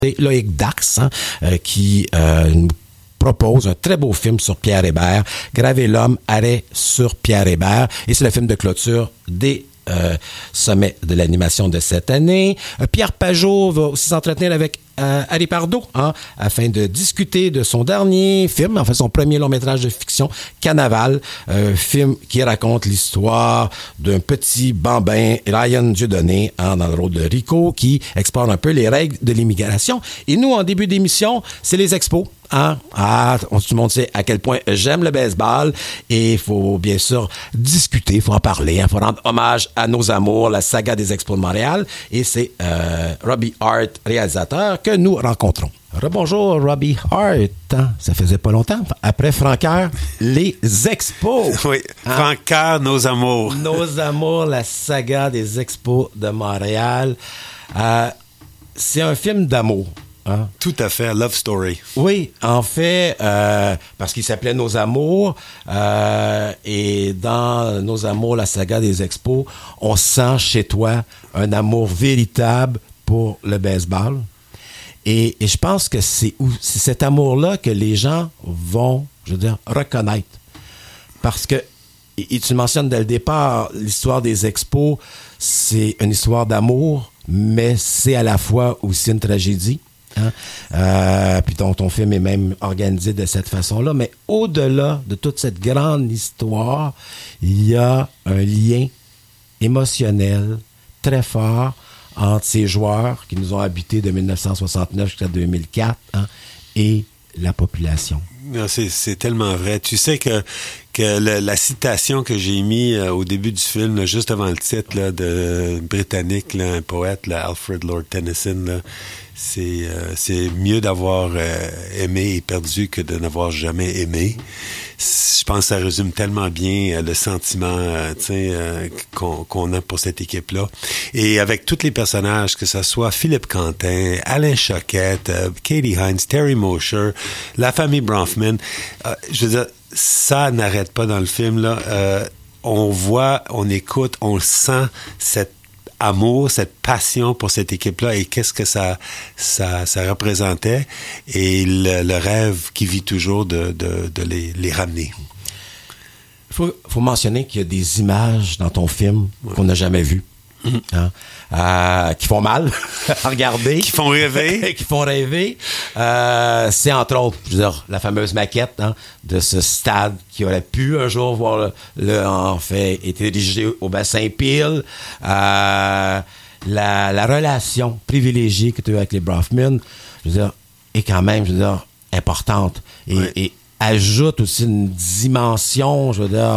C'est Loïc Dax qui nous propose un très beau film sur Pierre Hébert, Graver l'homme, arrêt sur Pierre Hébert. Et c'est le film de clôture des sommets de l'animation de cette année. Pierre Pajot va aussi s'entretenir avec Harry Pardo, afin de discuter de son dernier film, en fait son premier long-métrage de fiction, Canaval, film qui raconte l'histoire d'un petit bambin, Ryan Dieudonné, dans le rôle de Rico, qui explore un peu les règles de l'immigration. Et nous, en début d'émission, c'est les expos. Tout le monde sait à quel point j'aime le baseball et il faut bien sûr discuter, il faut en parler, il faut rendre hommage à nos amours, la saga des Expos de Montréal, et c'est Robbie Hart, réalisateur, que nous rencontrons. Rebonjour Robbie Hart, ça faisait pas longtemps, après Francoeur, les Expos. Oui, Francoeur, nos amours. Nos amours, la saga des Expos de Montréal. C'est un film d'amour. Tout à fait, love story. Oui, en fait, parce qu'il s'appelait Nos Amours, et dans Nos Amours, la saga des Expos, on sent chez toi un amour véritable pour le baseball. Et je pense que c'est cet amour-là que les gens vont, reconnaître. Parce que, et tu mentionnes dès le départ, l'histoire des Expos, c'est une histoire d'amour, mais c'est à la fois aussi une tragédie. Puis ton film est même organisé de cette façon-là. Mais au-delà de toute cette grande histoire, il y a un lien émotionnel très fort entre ces joueurs qui nous ont habités de 1969 jusqu'à 2004 et la population. Non, c'est tellement vrai. Tu sais que la citation que j'ai mis au début du film, là, juste avant le titre là, de britannique, là, un poète, là, Alfred Lord Tennyson, là, c'est mieux d'avoir aimé et perdu que de n'avoir jamais aimé. Je pense que ça résume tellement bien le sentiment qu'on a pour cette équipe-là. Et avec tous les personnages, que ce soit Philippe Quentin, Alain Choquette, Katie Hines, Terry Mosher, la famille Bronfman, je veux dire, ça n'arrête pas dans le film, là. On voit, on écoute, on sent cet amour, cette passion pour cette équipe-là et qu'est-ce que ça représentait et le rêve qui vit toujours de les ramener. Il faut mentionner qu'il y a des images dans ton film qu'on n'a jamais vues. Qui font mal à regarder. Qui font rêver. Qui font rêver. C'est entre autres, la fameuse maquette de ce stade qui aurait pu un jour voir en fait, être érigé au bassin Peel. La relation privilégiée que tu as avec les Bronfman, est quand même, importante. Et ajoute aussi une dimension,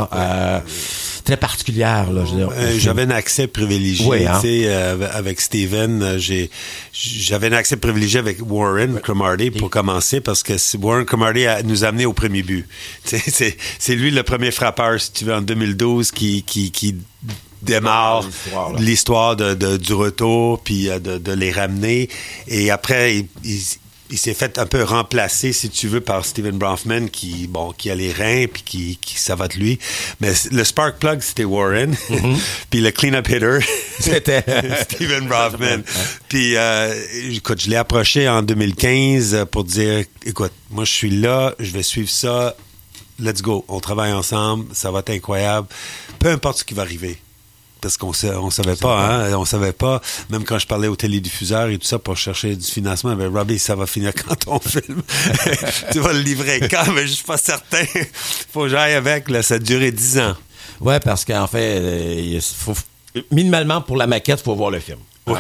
très particulière. Là, j'avais un accès privilégié. Oui, avec Steven, j'avais un accès privilégié avec Warren Cromartie pour commencer, parce que Warren Cromartie nous a amené au premier but. C'est lui le premier frappeur, si tu veux, en 2012 qui démarre l'histoire du retour, puis de les ramener. Et après, il s'est fait un peu remplacer, si tu veux, par Steven Bronfman qui a les reins puis qui ça va de lui. Mais le spark plug, c'était Warren. Puis le clean-up hitter, c'était Steven Bronfman. Puis, écoute, je l'ai approché en 2015 pour dire, écoute, moi, je suis là, je vais suivre ça. Let's go. On travaille ensemble. Ça va être incroyable. Peu importe ce qui va arriver. Parce qu'on savait pas, on savait pas. Même quand je parlais aux télédiffuseurs et tout ça pour chercher du financement, ben Robbie, ça va finir quand ton film. Tu vas le livrer quand? Mais je suis pas certain. Faut que j'aille avec, là. Ça a duré 10 ans. Ouais, parce qu'en fait, minimalement, pour la maquette, il faut voir le film. Oui.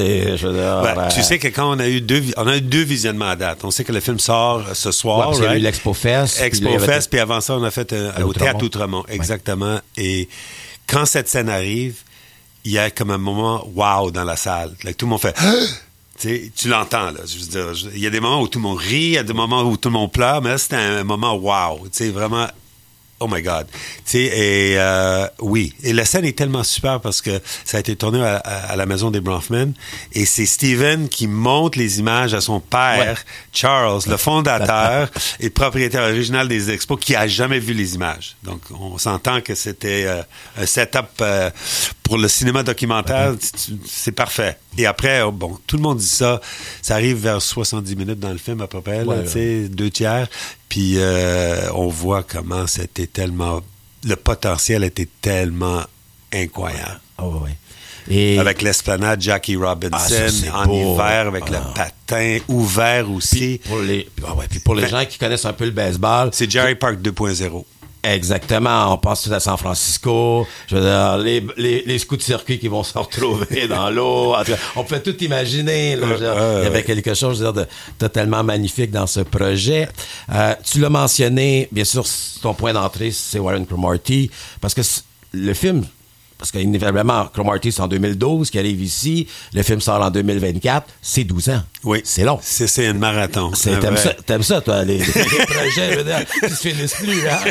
Tu sais que quand on a eu deux visionnements à date. On sait que le film sort ce soir. Il y a eu l'Expo Fest. Puis avant ça, on a fait au Théâtre Outremont. Exactement. Ouais. Et quand cette scène arrive, il y a comme un moment wow dans la salle. Là, tout le monde fait tu l'entends, là. Je veux dire, il y a des moments où tout le monde rit, il y a des moments où tout le monde pleure, mais là, c'était un moment wow. Vraiment Oh my God. Tu sais, et oui. Et la scène est tellement super parce que ça a été tourné à la maison des Bronfman. Et c'est Steven qui montre les images à son père, Charles, le fondateur et propriétaire original des expos, qui a jamais vu les images. Donc, on s'entend que c'était un setup pour le cinéma documentaire. C'est parfait. Et après, bon, tout le monde dit ça. Ça arrive vers 70 minutes dans le film, à peu près, là, tu sais, 2/3. Puis on voit comment c'était tellement... Le potentiel était tellement incroyable. Oh, oui. Et... Avec l'esplanade Jackie Robinson, en hiver, avec le patin ouvert aussi. Puis pour les gens qui connaissent un peu le baseball... C'est Jerry Park 2.0. Exactement, on passe tout à San Francisco, je veux dire, les scouts de circuit qui vont se retrouver dans l'eau, on peut tout imaginer, là, il y avait quelque chose, je veux dire, de totalement magnifique dans ce projet. Tu l'as mentionné, bien sûr, ton point d'entrée, c'est Warren Cromartie, parce que le film... Parce qu'inévitablement, Cromartie, c'est en 2012 qui arrive ici. Le film sort en 2024. C'est 12 ans. Oui. C'est long. C'est une marathon. T'aimes ça, toi, les projets, je veux dire, qui se finissent plus, hein?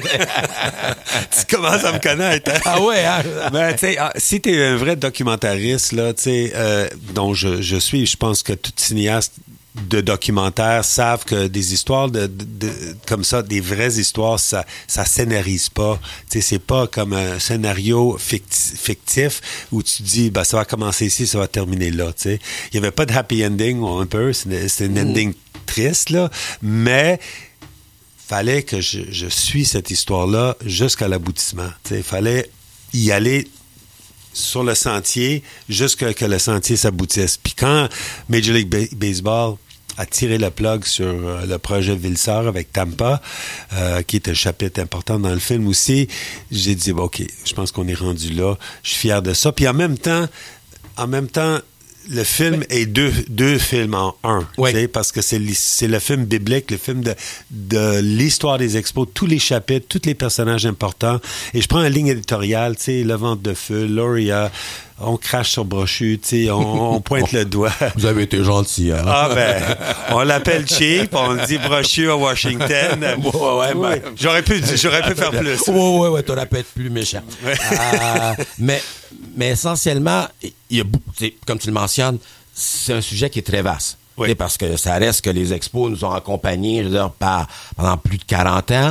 Tu commences à me connaître, hein? Ah ouais, hein? Ben, tu sais, si t'es un vrai documentariste, là, tu sais, dont je suis, je pense que tout cinéaste de documentaires savent que des histoires comme ça, des vraies histoires, ça scénarise pas. Tu sais, c'est pas comme un scénario fictif où tu dis, ben, ça va commencer ici, ça va terminer là, tu sais. Il y avait pas de happy ending, un peu. C'était une ending triste, là. Mais fallait que je suis cette histoire-là jusqu'à l'aboutissement. Tu sais, fallait y aller sur le sentier jusqu'à que le sentier s'aboutisse. Puis quand Major League Baseball a tiré le plug sur le projet Vilsar avec Tampa, qui est un chapitre important dans le film aussi, j'ai dit, OK, je pense qu'on est rendu là. Je suis fier de ça. Puis en même temps, le film est deux films en un, parce que c'est le film biblique, le film de l'histoire des expos, tous les chapitres, tous les personnages importants. Et je prends une ligne éditoriale, tu sais, Le Ventre de Feu, Loria, on crache sur Brochu, tu sais, on pointe le doigt. Vous avez été gentil, hein? Ah ben, on l'appelle cheap, on dit Brochu à Washington. Ouais. J'aurais pu faire plus. Ouais, t'aurais pu être plus méchant. Mais pendant, il y a beaucoup, comme tu le mentionnes, c'est un sujet qui est très vaste. Oui. Parce que ça reste que les expos nous ont accompagnés, je veux dire, pendant plus de 40 ans.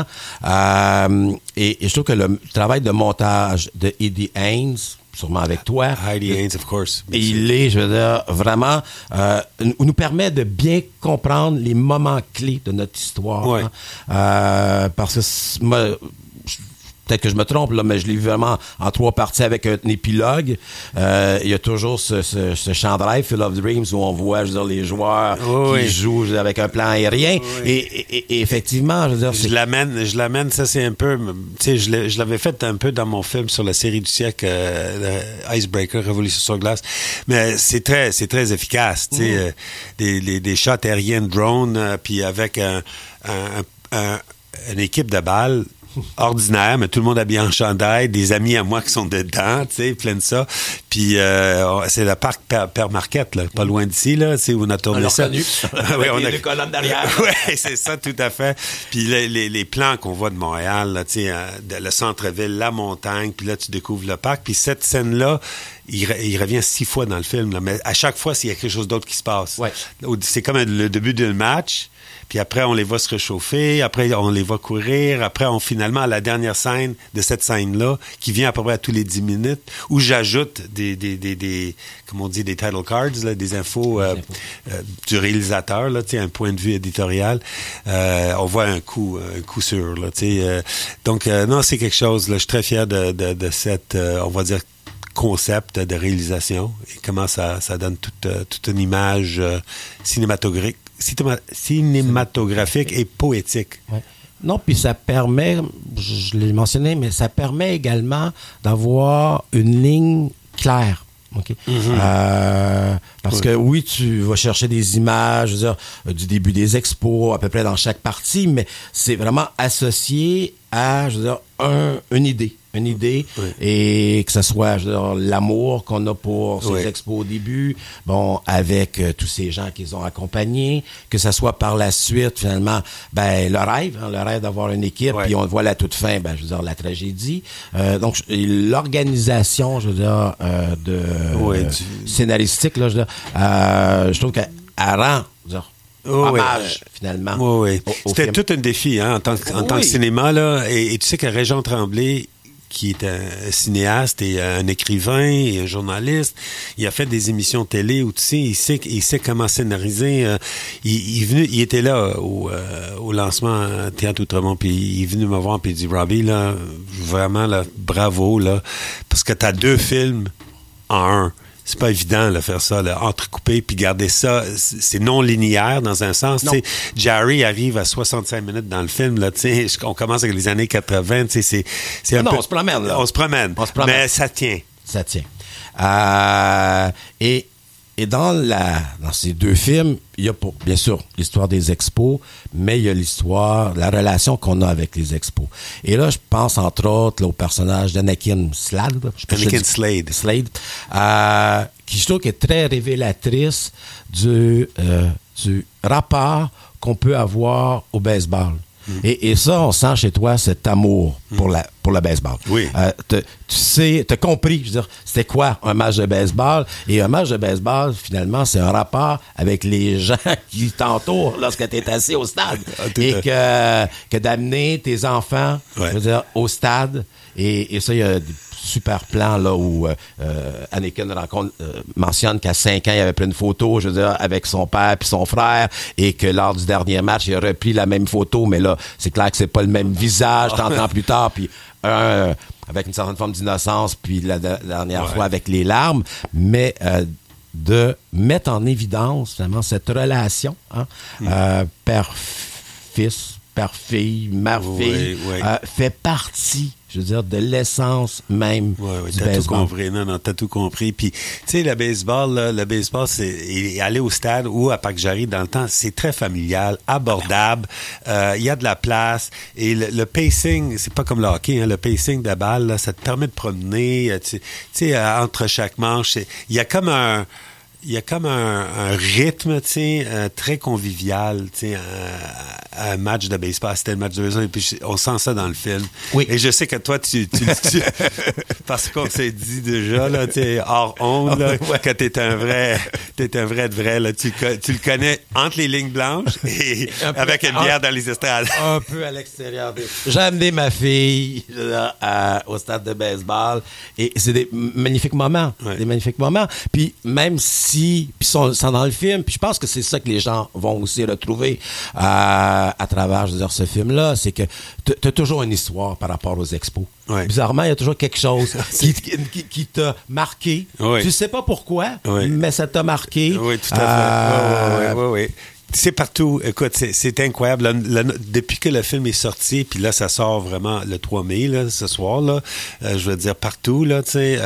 Et je trouve que le travail de montage de Eddie Haynes, sûrement avec toi. Heidi Haynes, of course. Il est, je veux dire, vraiment, nous permet de bien comprendre les moments clés de notre histoire. Oui. Parce que moi, peut-être que je me trompe, là, mais je l'ai vu vraiment en 3 parties avec un épilogue. Il y a toujours ce champ drive, Field of Dreams, où on voit, je veux dire, les joueurs qui jouent avec un plan aérien. Oui. Et effectivement, je veux dire... Je l'amène, ça c'est un peu... Tu sais, je l'avais fait un peu dans mon film sur la série du siècle, Icebreaker, Révolution sur glace. Mais c'est très efficace, tu sais. Des shots aériens de drone, puis avec une équipe de balles ordinaire, mais tout le monde habillé en chandail, des amis à moi qui sont dedans, tu sais, plein de ça. Puis c'est le parc Père Marquette, là, pas loin d'ici, là, tu sais, où on a tourné ça. On a les colonnes derrière. Oui, c'est ça, tout à fait. Puis les plans qu'on voit de Montréal, là, tu sais, le centre-ville, la montagne, puis là, tu découvres le parc. Puis cette scène-là, il revient 6 fois dans le film, là, mais à chaque fois, il y a quelque chose d'autre qui se passe. Ouais. C'est comme le début d'un match. Puis après, on les voit se réchauffer. Après, on les voit courir. Après, finalement, à la dernière scène de cette scène-là, qui vient à peu près à tous les 10 minutes, où j'ajoute des comme on dit, des title cards, là, des infos du réalisateur, là, tu sais, un point de vue éditorial. On voit un coup sûr, là, tu sais. Donc, non, c'est quelque chose, là. Je suis très fier de cette, on va dire, concept de réalisation et comment ça donne toute une image cinématographique et poétique. Ouais. Non, puis ça permet, je l'ai mentionné, mais ça permet également d'avoir une ligne claire. Okay? Mm-hmm. Parce que oui, tu vas chercher des images, je veux dire, du début des expos, à peu près dans chaque partie, mais c'est vraiment associé à, je veux dire, une idée une idée, et que ce soit, je veux dire, l'amour qu'on a pour ces expos au début, bon, avec tous ces gens qu'ils ont accompagnés, que ce soit par la suite, finalement, ben, le rêve d'avoir une équipe, puis on le voit à la toute fin, ben, je veux dire, la tragédie. Donc, l'organisation, je veux dire, scénaristique, là, je trouve qu'elle rend, je veux dire, hommage, finalement. Oui. C'était tout un défi, hein, en tant que cinéma, là. Et tu sais que Régent Tremblay, qui est un cinéaste et un écrivain et un journaliste, il a fait des émissions télé où, tu sais, il sait comment scénariser. Il était là au lancement Théâtre Outremont, puis il est venu me voir, puis il dit, Robbie, là, vraiment, là, bravo, là, parce que t'as 2 films en un. C'est pas évident de faire ça, là, entrecouper puis garder ça. C'est non linéaire dans un sens. Jarry arrive à 65 minutes dans le film. Là, on commence avec les années 80. C'est un peu... on se promène. Là. On se promène. Mais ça tient. Ça tient. Et dans ces 2 films, il y a bien sûr l'histoire des expos, mais il y a la relation qu'on a avec les expos. Et là, je pense entre autres là, au personnage d'Anakin Slade. Slade, qui je trouve est très révélatrice du rapport qu'on peut avoir au baseball. Et ça, on sent chez toi cet amour pour le baseball. Oui. Tu sais, t'as compris, je veux dire, c'était quoi un match de baseball? Et un match de baseball, finalement, c'est un rapport avec les gens qui t'entourent lorsque t'es assis au stade. Et que d'amener tes enfants, je veux dire, au stade. Et ça, il y a des super plans là où Anakin mentionne qu'à 5 ans, il avait pris une photo, je veux dire, avec son père puis son frère, et que lors du dernier match, il a repris la même photo, mais là, c'est clair que c'est pas le même visage 30 ans plus tard, puis avec une certaine forme d'innocence, puis la dernière fois avec les larmes, mais de mettre en évidence, finalement, cette relation, père-fils, père-fille, mère-fille, fait partie, je veux dire, de l'essence même du t'as baseball. Tout compris. Non, t'as tout compris. Puis, tu sais, le baseball, c'est aller au stade ou à Parc Jarry dans le temps, c'est très familial, abordable. Il y a de la place. Et le pacing, c'est pas comme le hockey, hein, le pacing de la balle, là, ça te permet de promener, tu sais, entre chaque manche. Il y a comme un rythme, tu sais, très convivial, tu sais, un match de baseball. C'était le match de baseball, et puis on sent ça dans le film. Oui. Et je sais que toi, tu parce qu'on s'est dit déjà, là, tu sais, hors onde, là, que t'es un vrai de vrai, là. Tu le connais entre les lignes blanches et avec une bière dans les estrades. Un peu à l'extérieur. J'ai amené ma fille au stade de baseball, et c'est des magnifiques moments. Des magnifiques moments. Puis même si, puis sont dans le film, puis je pense que c'est ça que les gens vont aussi retrouver à travers, je veux dire, ce film-là, c'est que t'as toujours une histoire par rapport aux expos. Bizarrement, il y a toujours quelque chose qui t'a marqué. Tu sais pas pourquoi, mais ça t'a marqué. Oui, tout à fait. Oui. C'est partout. Écoute, c'est incroyable. Depuis que le film est sorti, puis là, ça sort vraiment le 3 mai, là, ce soir, là, je veux dire, partout, là, tu sais,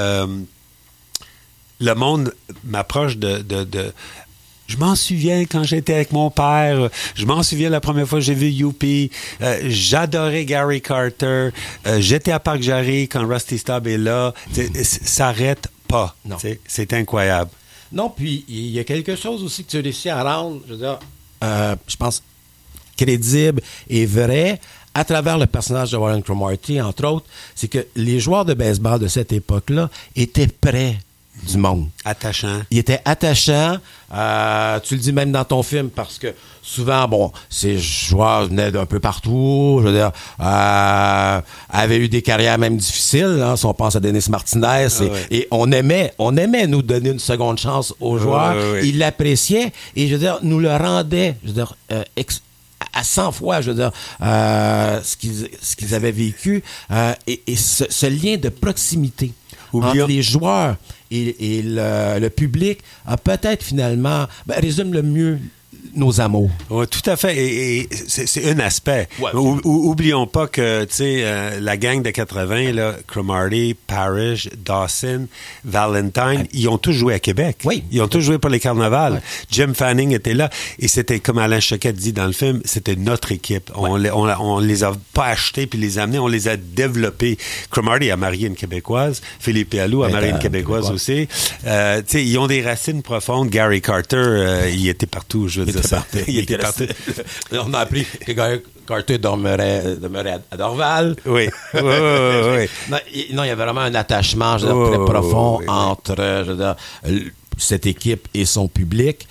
le monde m'approche de je m'en souviens quand j'étais avec mon père. Je m'en souviens la première fois que j'ai vu Youpi. J'adorais Gary Carter. J'étais à Parc Jarry quand Rusty Staub est là. Ça n'arrête pas. Non. C'est incroyable. Non, puis il y a quelque chose aussi que tu réussis à rendre, je veux dire, je pense, crédible et vrai à travers le personnage de Warren Cromartie, entre autres, c'est que les joueurs de baseball de cette époque-là étaient près du monde. Attachant. Il était attachant. Tu le dis même dans ton film, parce que souvent, bon, ces joueurs venaient d'un peu partout. Je veux dire, avaient eu des carrières même difficiles. Hein, si on pense à Dennis Martinez, et on aimait nous donner une seconde chance aux joueurs. Ils l'appréciaient, et je veux dire, nous le rendaient, je veux dire, à 100 fois, je veux dire, ce qu'ils avaient vécu, et ce lien de proximité entre les joueurs et le public a peut-être finalement résume le mieux nos amours. Oui, tout à fait. Et c'est un aspect. Ouais. Oublions pas que, tu sais, la gang de 80, là, Cromartie, Parrish, Dawson, Valentine, ils ont tous joué à Québec. Oui. Ils ont tous joué pour les carnavals. Ouais. Jim Fanning était là. Et c'était, comme Alain Choquette dit dans le film, c'était notre équipe. On les a pas achetés puis les amenés, on les a développés. Cromartie a marié une Québécoise. Philippe Allou a marié une Québécoise aussi. Tu sais, ils ont des racines profondes. Gary Carter, il était partout, je veux dire. Il était partout. On a appris que Gary Carter demeurait à Dorval. Oui. Non, il y avait vraiment un attachement, je veux dire, très profond entre je veux dire, cette équipe et son public.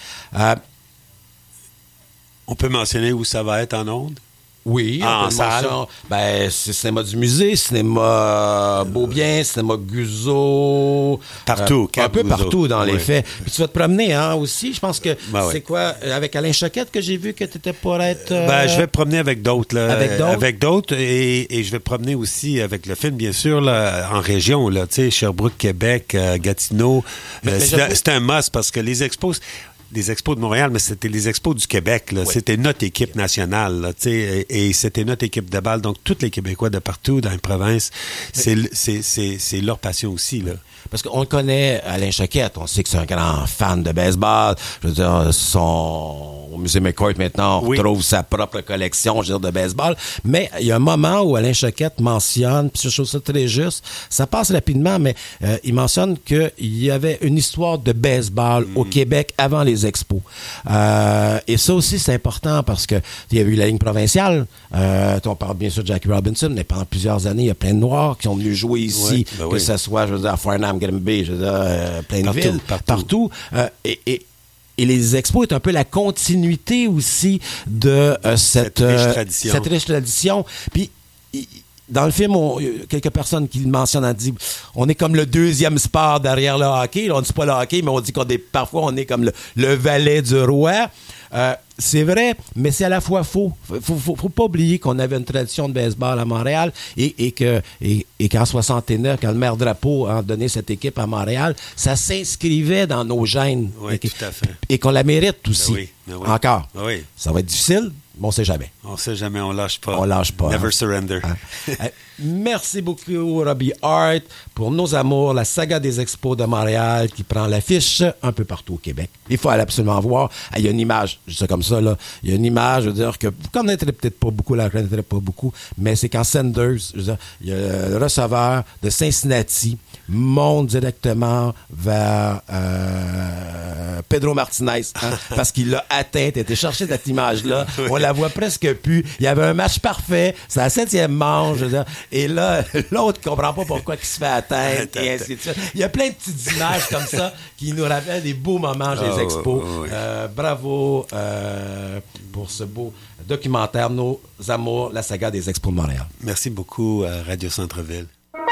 On peut mentionner où ça va être en ondes? Oui, en salle. C'est cinéma du musée, cinéma Beaubien, cinéma Guzzo. Partout. Un peu partout dans les faits. Puis tu vas te promener aussi. Je pense que c'est quoi, avec Alain Choquette que j'ai vu que tu étais pour être... je vais promener avec d'autres. Là, avec d'autres? Et je vais promener aussi avec le film, bien sûr, là, en région. Là, Sherbrooke, Québec, Gatineau. C'est un must parce que les expos... Des expos de Montréal, mais c'était les expos du Québec. Là. Oui. C'était notre équipe nationale. Là, et c'était notre équipe de balle. Donc, tous les Québécois de partout dans les provinces, c'est leur passion aussi. Là. Parce qu'on connaît Alain Choquette. On sait que c'est un grand fan de baseball. Je veux dire, au Musée McCourt, maintenant, on retrouve sa propre collection, je veux dire, de baseball. Mais il y a un moment où Alain Choquette mentionne, puis je trouve ça très juste, ça passe rapidement, mais il mentionne qu'il y avait une histoire de baseball au Québec avant les expos. Et ça aussi, c'est important parce que il y a eu la ligne provinciale. On parle bien sûr de Jackie Robinson, mais pendant plusieurs années, il y a plein de Noirs qui sont venus jouer ici, que ce soit, je veux dire, à Farnham, Granby, je veux dire, plein de villes, partout. Et les expos est un peu la continuité aussi de cette riche tradition. Puis, dans le film, quelques personnes qui le mentionnent ont dit on est comme le deuxième sport derrière le hockey. Là, on ne dit pas le hockey, mais on dit parfois on est comme le valet du roi. C'est vrai, mais c'est à la fois faux. Faut pas oublier qu'on avait une tradition de baseball à Montréal et qu'en 69, quand le maire Drapeau a donné cette équipe à Montréal, ça s'inscrivait dans nos gènes. Oui, tout à fait. Et qu'on la mérite aussi. Ben oui. Encore. Ben oui. Ça va être difficile, mais on sait jamais. On sait jamais, on lâche pas. On lâche pas. Never surrender. Merci beaucoup, Robbie Hart, pour Nos Amours, la saga des expos de Montréal qui prend l'affiche un peu partout au Québec. Il faut aller absolument voir. Il y a une image, je dis ça comme ça, là. Il y a une image, je veux dire, que vous connaîtrez peut-être pas beaucoup, la connaîtrez pas beaucoup, mais c'est quand Sanders, je veux dire, il y a le receveur de Cincinnati, monte directement vers Pedro Martinez, parce qu'il l'a atteint. T'as été chercher cette image-là. On la voit presque plus. Il y avait un match parfait. C'est la 7e manche. Je veux dire. Et là, l'autre comprend pas pourquoi il se fait atteindre, et ainsi de suite. Il y a plein de petites images comme ça qui nous rappellent des beaux moments des expos. Bravo pour ce beau documentaire, Nos Amours, la saga des expos de Montréal. Merci beaucoup, Radio Centre-Ville.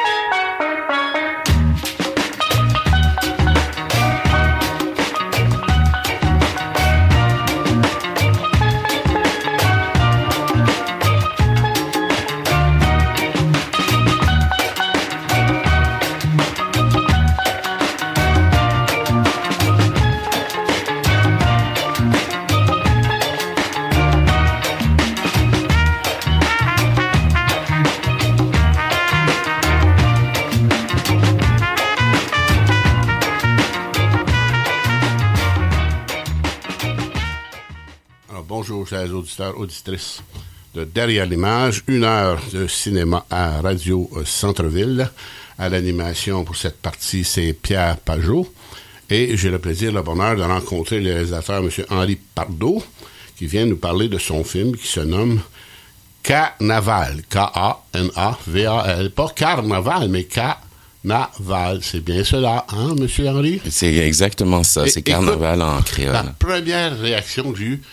Bonjour, chers auditeurs, auditrices de Derrière l'image. 1 heure de cinéma à Radio Centre-Ville. À l'animation pour cette partie, c'est Pierre Pajot. Et j'ai le plaisir, le bonheur de rencontrer le réalisateur, M. Henri Pardot, qui vient nous parler de son film qui se nomme Carnaval. K-A-N-A-V-A-L. Pas Carnaval, mais Carnaval. C'est bien cela, hein, M. Henri? C'est exactement ça. C'est Carnaval en créole. La première réaction que j'ai eue,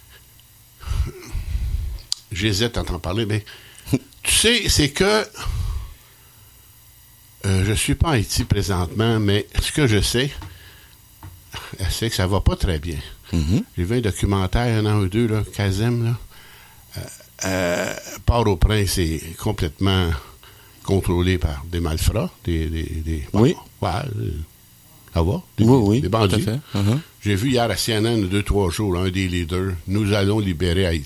j'hésite à t'en parler, mais tu sais, c'est que je suis pas en Haïti présentement, mais ce que je sais, c'est que ça va pas très bien. Mm-hmm. J'ai vu un documentaire, 1 an ou 2, là, Kazem, là. Port-au-Prince est complètement contrôlé par des malfrats, oui. Ça va? Des bandits. Tout à fait. J'ai vu hier à CNN, 2-3 jours, un des leaders, « Nous allons libérer Haïti ».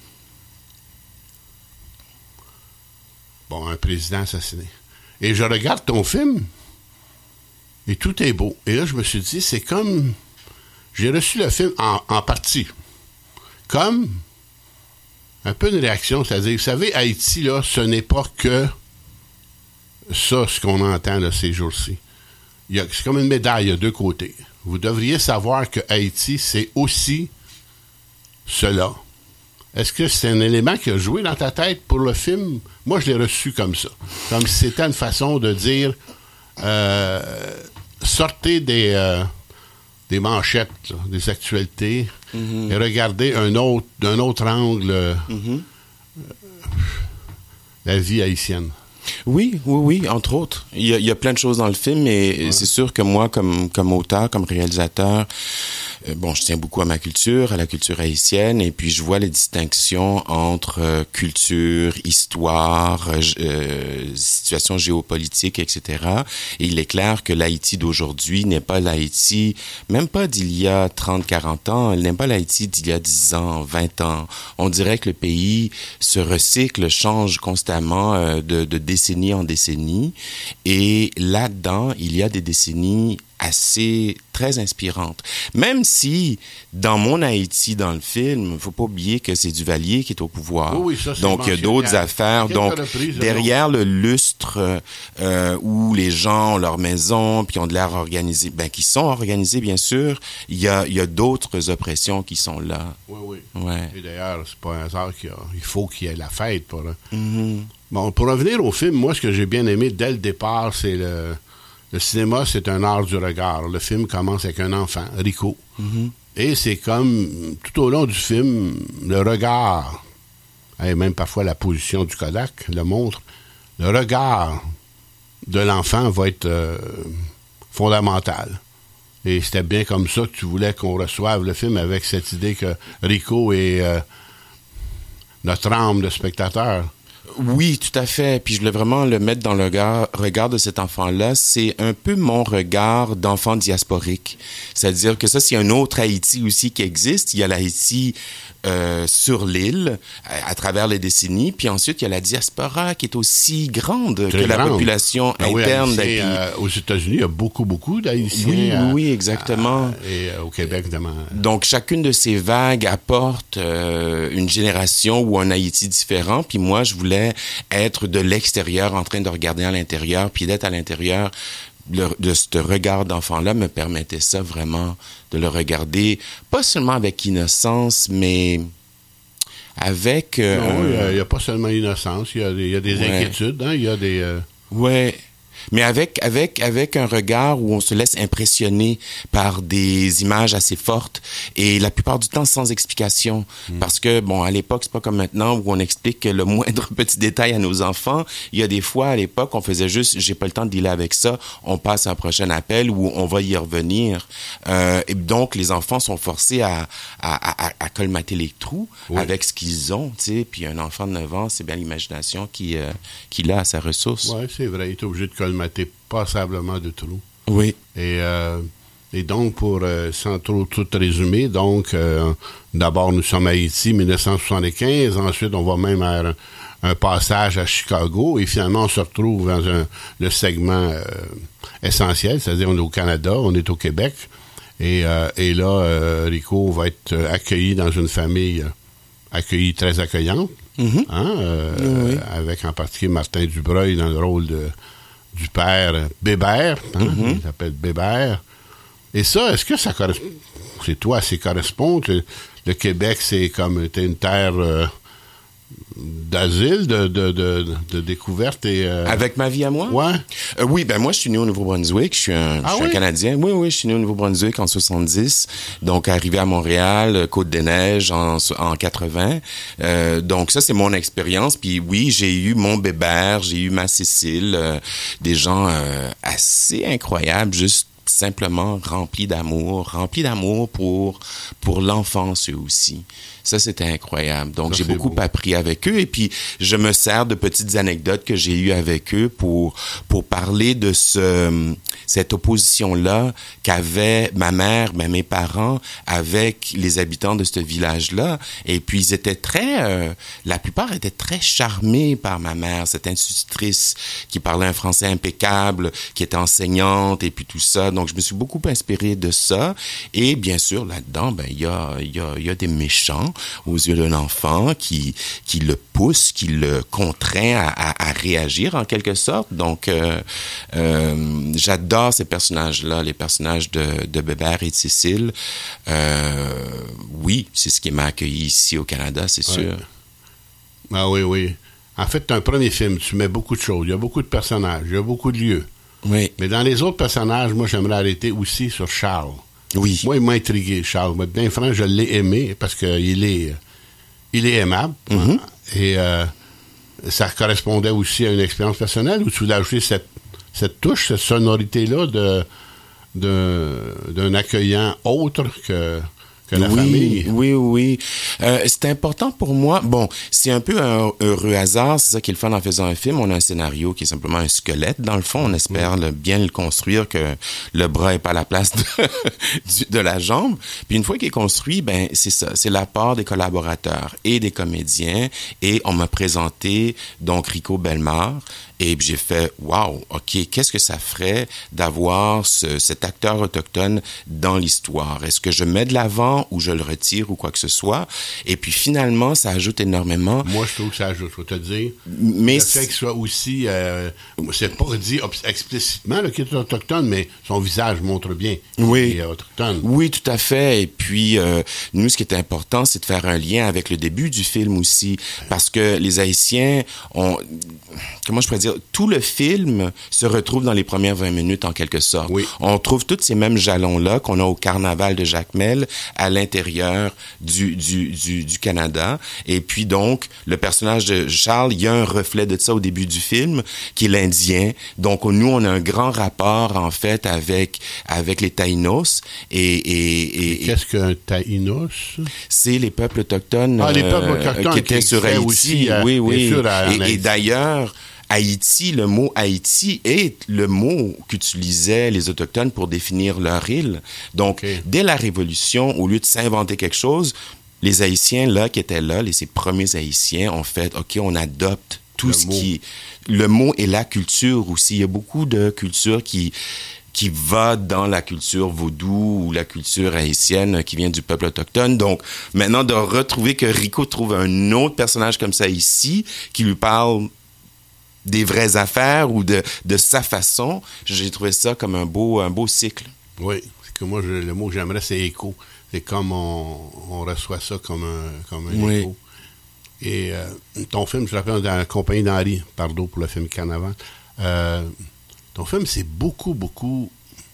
Bon, un président assassiné. Et je regarde ton film, et tout est beau. Et là, je me suis dit, c'est comme... J'ai reçu le film en partie. Comme un peu une réaction, c'est-à-dire, vous savez, Haïti, là, ce n'est pas que ça, ce qu'on entend là, ces jours-ci. C'est comme une médaille, il y a deux côtés. Vous devriez savoir que Haïti, c'est aussi cela. Est-ce que c'est un élément qui a joué dans ta tête pour le film? Moi, je l'ai reçu comme ça. Comme si c'était une façon de dire sortez des manchettes, là, des actualités, et regardez d'un autre angle la vie haïtienne. Oui, entre autres. Il y a plein de choses dans le film, et c'est sûr que moi, comme auteur, comme réalisateur, je tiens beaucoup à ma culture, à la culture haïtienne, et puis je vois les distinctions entre culture, histoire, situation géopolitique, etc. Et il est clair que l'Haïti d'aujourd'hui n'est pas l'Haïti, même pas d'il y a 30, 40 ans, elle n'est pas l'Haïti d'il y a 10 ans, 20 ans. On dirait que le pays se recycle, change constamment de décennie en décennie, et là-dedans, il y a des décennies très inspirantes. Même si, dans mon Haïti, dans le film, il ne faut pas oublier que c'est Duvalier qui est au pouvoir. Oui, ça, donc, il y a d'autres affaires. Donc, derrière le lustre où les gens ont leur maison, puis ont de l'air organisé, qui sont organisés, bien sûr, il y a d'autres oppressions qui sont là. Oui. Ouais. Et d'ailleurs, c'est pas un hasard il faut qu'il y ait la fête pour là. Bon, pour revenir au film, moi, ce que j'ai bien aimé dès le départ, c'est le cinéma, c'est un art du regard. Le film commence avec un enfant, Rico. Et c'est comme, tout au long du film, le regard, et même parfois la position du Kodak le montre, le regard de l'enfant va être fondamental. Et c'était bien comme ça que tu voulais qu'on reçoive le film, avec cette idée que Rico est notre âme de spectateur. Oui, tout à fait. Puis je voulais vraiment le mettre dans le regard de cet enfant-là. C'est un peu mon regard d'enfant diasporique. C'est-à-dire que ça, c'est un autre Haïti aussi qui existe. Il y a l'Haïti sur l'île, à travers les décennies. Puis ensuite, il y a la diaspora qui est aussi grande que la population interne d'Haïti. Aux États-Unis, il y a beaucoup d'Haïtiens. Oui, exactement. Et au Québec, évidemment. Donc, chacune de ces vagues apporte une génération ou un Haïti différent. Puis moi, je voulais être de l'extérieur, en train de regarder à l'intérieur, puis d'être à l'intérieur de ce regard d'enfant-là me permettait ça vraiment, de le regarder, pas seulement avec innocence, mais avec... non, il n'y a pas seulement innocence, il y a des inquiétudes, hein, il y a des... Ouais. Mais avec un regard où on se laisse impressionner par des images assez fortes, et la plupart du temps sans explication. Parce que, à l'époque, c'est pas comme maintenant où on explique le moindre petit détail à nos enfants. Il y a des fois, à l'époque, on faisait juste, j'ai pas le temps de dealer avec ça, on passe à un prochain appel où on va y revenir. Et donc, les enfants sont forcés à colmater les trous avec ce qu'ils ont, tu sais. Puis un enfant de 9 ans, c'est bien l'imagination qui a à sa ressource. Oui, c'est vrai, il est obligé de colmater passablement de trous. Oui. Et donc, sans trop tout résumer, d'abord, nous sommes à Haïti, 1975. Ensuite, on va même à un passage à Chicago. Et finalement, on se retrouve dans le segment essentiel, c'est-à-dire on est au Canada, on est au Québec. Et là, Rico va être accueilli dans une famille très accueillante. Avec en particulier Martin Dubreuil dans le rôle du père Bébert, il s'appelle Bébert. Et ça, est-ce que ça correspond? C'est toi, ça correspond? Le Québec, c'est comme une terre d'asile, de découverte et... Avec ma vie à moi? Ouais. Oui, moi, je suis né au Nouveau-Brunswick. Je suis un Canadien. Oui, je suis né au Nouveau-Brunswick en 70. Donc, arrivé à Montréal, Côte-des-Neiges en 80. Donc, ça, c'est mon expérience. Puis oui, j'ai eu mon Bébert, j'ai eu ma Cécile, des gens assez incroyables, juste simplement remplis d'amour pour l'enfance eux aussi. Ça, c'était incroyable. Donc, Ça, j'ai c'est beaucoup beau. appris avec eux et puis je me sers de petites anecdotes que j'ai eues avec eux pour parler de cette opposition-là qu'avaient ma mère, mes parents avec les habitants de ce village-là. Et puis, ils étaient la plupart étaient très charmés par ma mère, cette institutrice qui parlait un français impeccable, qui était enseignante et puis tout ça. Donc, je me suis beaucoup inspiré de ça. Et bien sûr, là-dedans, il y a des méchants aux yeux d'un enfant qui le poussent, qui le contraint à réagir en quelque sorte. Donc, j'adore ces personnages-là, les personnages de Bébert et de Cécile. Oui, c'est ce qui m'a accueilli ici au Canada, c'est sûr. Ah oui. En fait, un premier film, tu mets beaucoup de choses. Il y a beaucoup de personnages, il y a beaucoup de lieux. Oui. Mais dans les autres personnages, moi, j'aimerais arrêter aussi sur Charles. Oui. Moi, il m'a intrigué, Charles. Mais bien franc, je l'ai aimé parce qu'il est aimable. Mm-hmm. Et ça correspondait aussi à une expérience personnelle où tu voulais ajouter cette touche, cette sonorité-là d'un accueillant autre que la famille. Oui. C'est important pour moi. Bon, c'est un peu un heureux hasard. C'est ça qui est le fun en faisant un film. On a un scénario qui est simplement un squelette. Dans le fond, on espère bien le construire, que le bras n'est pas à la place de la jambe. Puis une fois qu'il est construit, c'est ça. C'est l'apport des collaborateurs et des comédiens. Et on m'a présenté, donc, Rico Bellemare. Et j'ai fait, wow, OK, qu'est-ce que ça ferait d'avoir cet acteur autochtone dans l'histoire? Est-ce que je mets de l'avant ou je le retire ou quoi que ce soit? Et puis finalement, ça ajoute énormément. Moi, je trouve que ça ajoute, je vais te dire. Mais le fait qu'il soit aussi, c'est pas dit explicitement qu'il est autochtone, mais son visage montre bien qu'il est autochtone. Oui, tout à fait. Et puis, nous, ce qui est important, c'est de faire un lien avec le début du film aussi, parce que les Haïtiens ont, comment je pourrais dire, tout le film se retrouve dans les premières 20 minutes en quelque sorte. Oui. On trouve tous ces mêmes jalons-là qu'on a au carnaval de Jacmel à l'intérieur du Canada. Et puis donc, le personnage de Charles, il y a un reflet de ça au début du film, qui est l'Indien. Donc, nous, on a un grand rapport, en fait, avec les Taïnos. Et qu'est-ce qu'un Taïnos? C'est les peuples autochtones, les peuples autochtones qui étaient sur Haïti. Aussi, oui. Sûr, et d'ailleurs, Haïti, le mot Haïti est le mot qu'utilisaient les Autochtones pour définir leur île. Donc, dès la Révolution, au lieu de s'inventer quelque chose, les Haïtiens, là, qui étaient là, ces premiers Haïtiens, ont fait, OK, on adopte tout le mot et la culture aussi. Il y a beaucoup de cultures qui va dans la culture vaudou ou la culture haïtienne qui vient du peuple autochtone. Donc, maintenant, de retrouver que Rico trouve un autre personnage comme ça ici, qui lui parle des vraies affaires ou de sa façon, j'ai trouvé ça comme un beau cycle. Oui, c'est que moi, le mot que j'aimerais, c'est écho. C'est comme on reçoit ça comme un écho. Et ton film, je rappelle, dans la compagnie d'Henri Pardot pour le film Carnaval, ton film, c'est beaucoup, bon,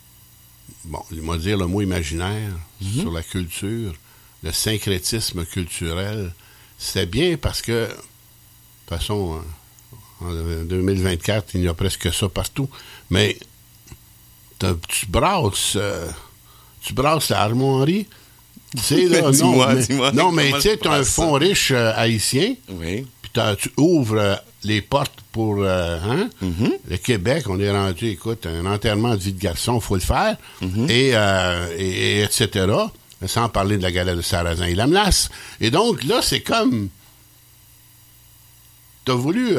je vais dire le mot imaginaire sur la culture, le syncrétisme culturel. C'est bien parce que, de toute façon, en 2024, il y a presque ça partout. Mais tu brasses la Harmonie. Tu sais, là, dis-moi. Non, mais tu sais, tu as un fond riche haïtien. Oui. Puis tu ouvres les portes pour le Québec. On est rendu, écoute, un enterrement de vie de garçon, il faut le faire. Et etc. Sans parler de la galette de Sarrasin et la Melasse. Et donc, là, c'est comme... T'as voulu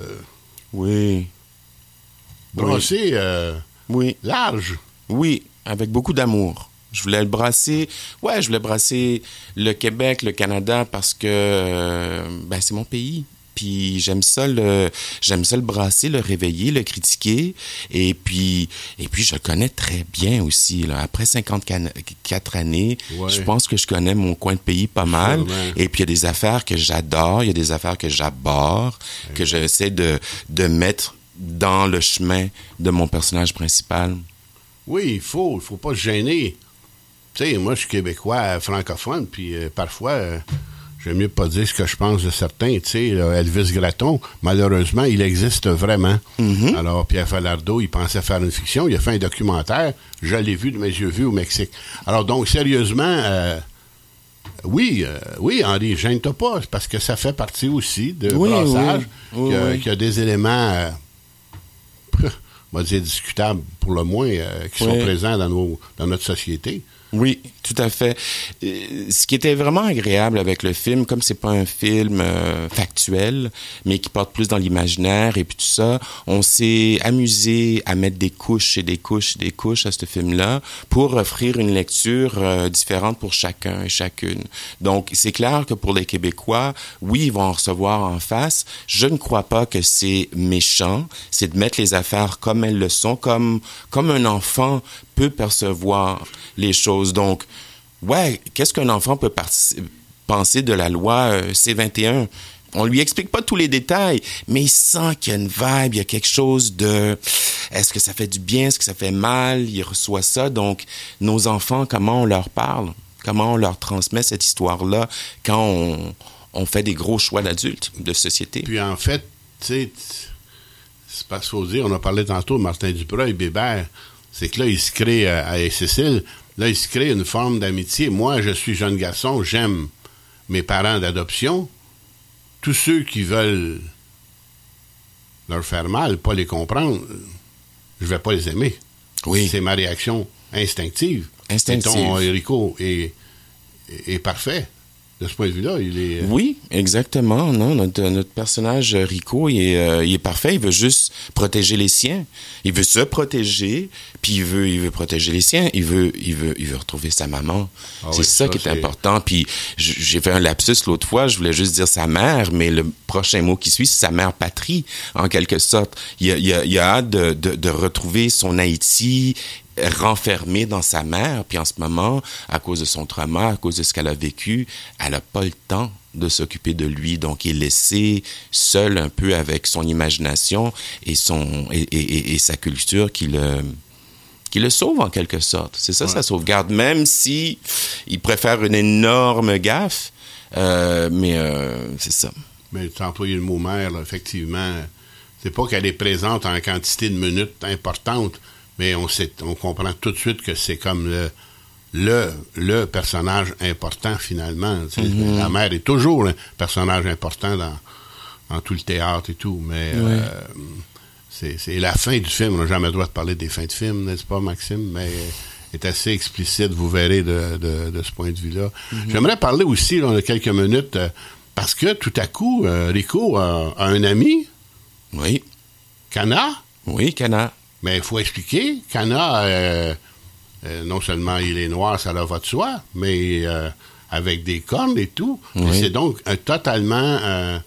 brasser large. Oui, avec beaucoup d'amour. Je voulais brasser le Québec, le Canada, parce que c'est mon pays. Puis j'aime ça le brasser, le réveiller, le critiquer. Et puis je le connais très bien aussi. Là. Après 54 années, je pense que je connais mon coin de pays pas mal. Et puis il y a des affaires que j'adore, il y a des affaires que j'abhorre, que j'essaie de mettre dans le chemin de mon personnage principal. Oui, il faut pas se gêner. Tu sais, moi je suis québécois francophone, puis parfois... J'aime mieux pas dire ce que je pense de certains. Tu sais, Elvis Gratton, malheureusement, il existe vraiment. Alors, Pierre Falardeau, il pensait faire une fiction. Il a fait un documentaire. Je l'ai vu de mes yeux vus au Mexique. Alors, donc, sérieusement, oui, Henri, gêne-toi pas, parce que ça fait partie aussi de brassage, qu'il y a des éléments, on va dire discutables pour le moins, qui sont présents dans notre société. Oui, tout à fait. Ce qui était vraiment agréable avec le film, comme c'est pas un film factuel, mais qui porte plus dans l'imaginaire et puis tout ça, on s'est amusé à mettre des couches et des couches et des couches à ce film-là pour offrir une lecture différente pour chacun et chacune. Donc, c'est clair que pour les Québécois, oui, ils vont en recevoir en face. Je ne crois pas que c'est méchant. C'est de mettre les affaires comme elles le sont, comme un enfant peut percevoir les choses. Donc, ouais, qu'est-ce qu'un enfant peut penser de la loi C-21? On lui explique pas tous les détails, mais il sent qu'il y a une vibe, il y a quelque chose de... Est-ce que ça fait du bien? Est-ce que ça fait mal? Il reçoit ça. Donc, nos enfants, comment on leur parle? Comment on leur transmet cette histoire-là quand on fait des gros choix d'adultes, de société? Puis en fait, tu sais, c'est pas ce qu'il faut dire, on a parlé tantôt de Martin Dubreuil, Bébert, c'est que là, il se crée, avec Cécile, là, il se crée une forme d'amitié. Moi, je suis jeune garçon, j'aime mes parents d'adoption. Tous ceux qui veulent leur faire mal, pas les comprendre, je vais pas les aimer. Oui. C'est ma réaction instinctive. Instinctive. Et ton Rico est parfait. De ce point de vue-là, il est... Oui, exactement. Non, notre personnage, Rico, il est parfait. Il veut juste protéger les siens. Il veut se protéger, puis il veut protéger les siens. Il veut retrouver sa maman. C'est ça qui est important. Puis j'ai fait un lapsus l'autre fois. Je voulais juste dire sa mère, mais le prochain mot qui suit, c'est sa mère patrie, en quelque sorte. Il a hâte de retrouver son Haïti renfermée dans sa mère, puis en ce moment, à cause de son trauma, à cause de ce qu'elle a vécu, elle n'a pas le temps de s'occuper de lui, donc il est laissé seul un peu avec son imagination et sa culture qui le sauve en quelque sorte. C'est ça, sa sauvegarde, même si il préfère une énorme gaffe, mais c'est ça. Mais tu as employé le mot mère, là, effectivement. C'est pas qu'elle est présente en quantité de minutes importante, mais on comprend tout de suite que c'est comme le personnage important, finalement. Mm-hmm. La mère est toujours un personnage important dans tout le théâtre et tout, mais c'est la fin du film. On n'a jamais le droit de parler des fins de film, n'est-ce pas, Maxime? Mais est assez explicite, vous verrez, de ce point de vue-là. Mm-hmm. J'aimerais parler aussi, là, de quelques minutes, parce que tout à coup, Rico a un ami. Oui. Cana. Oui, Cana. Mais il faut expliquer, Cana, non seulement il est noir, ça va de soi, mais avec des cornes et tout. Oui. Et c'est donc totalement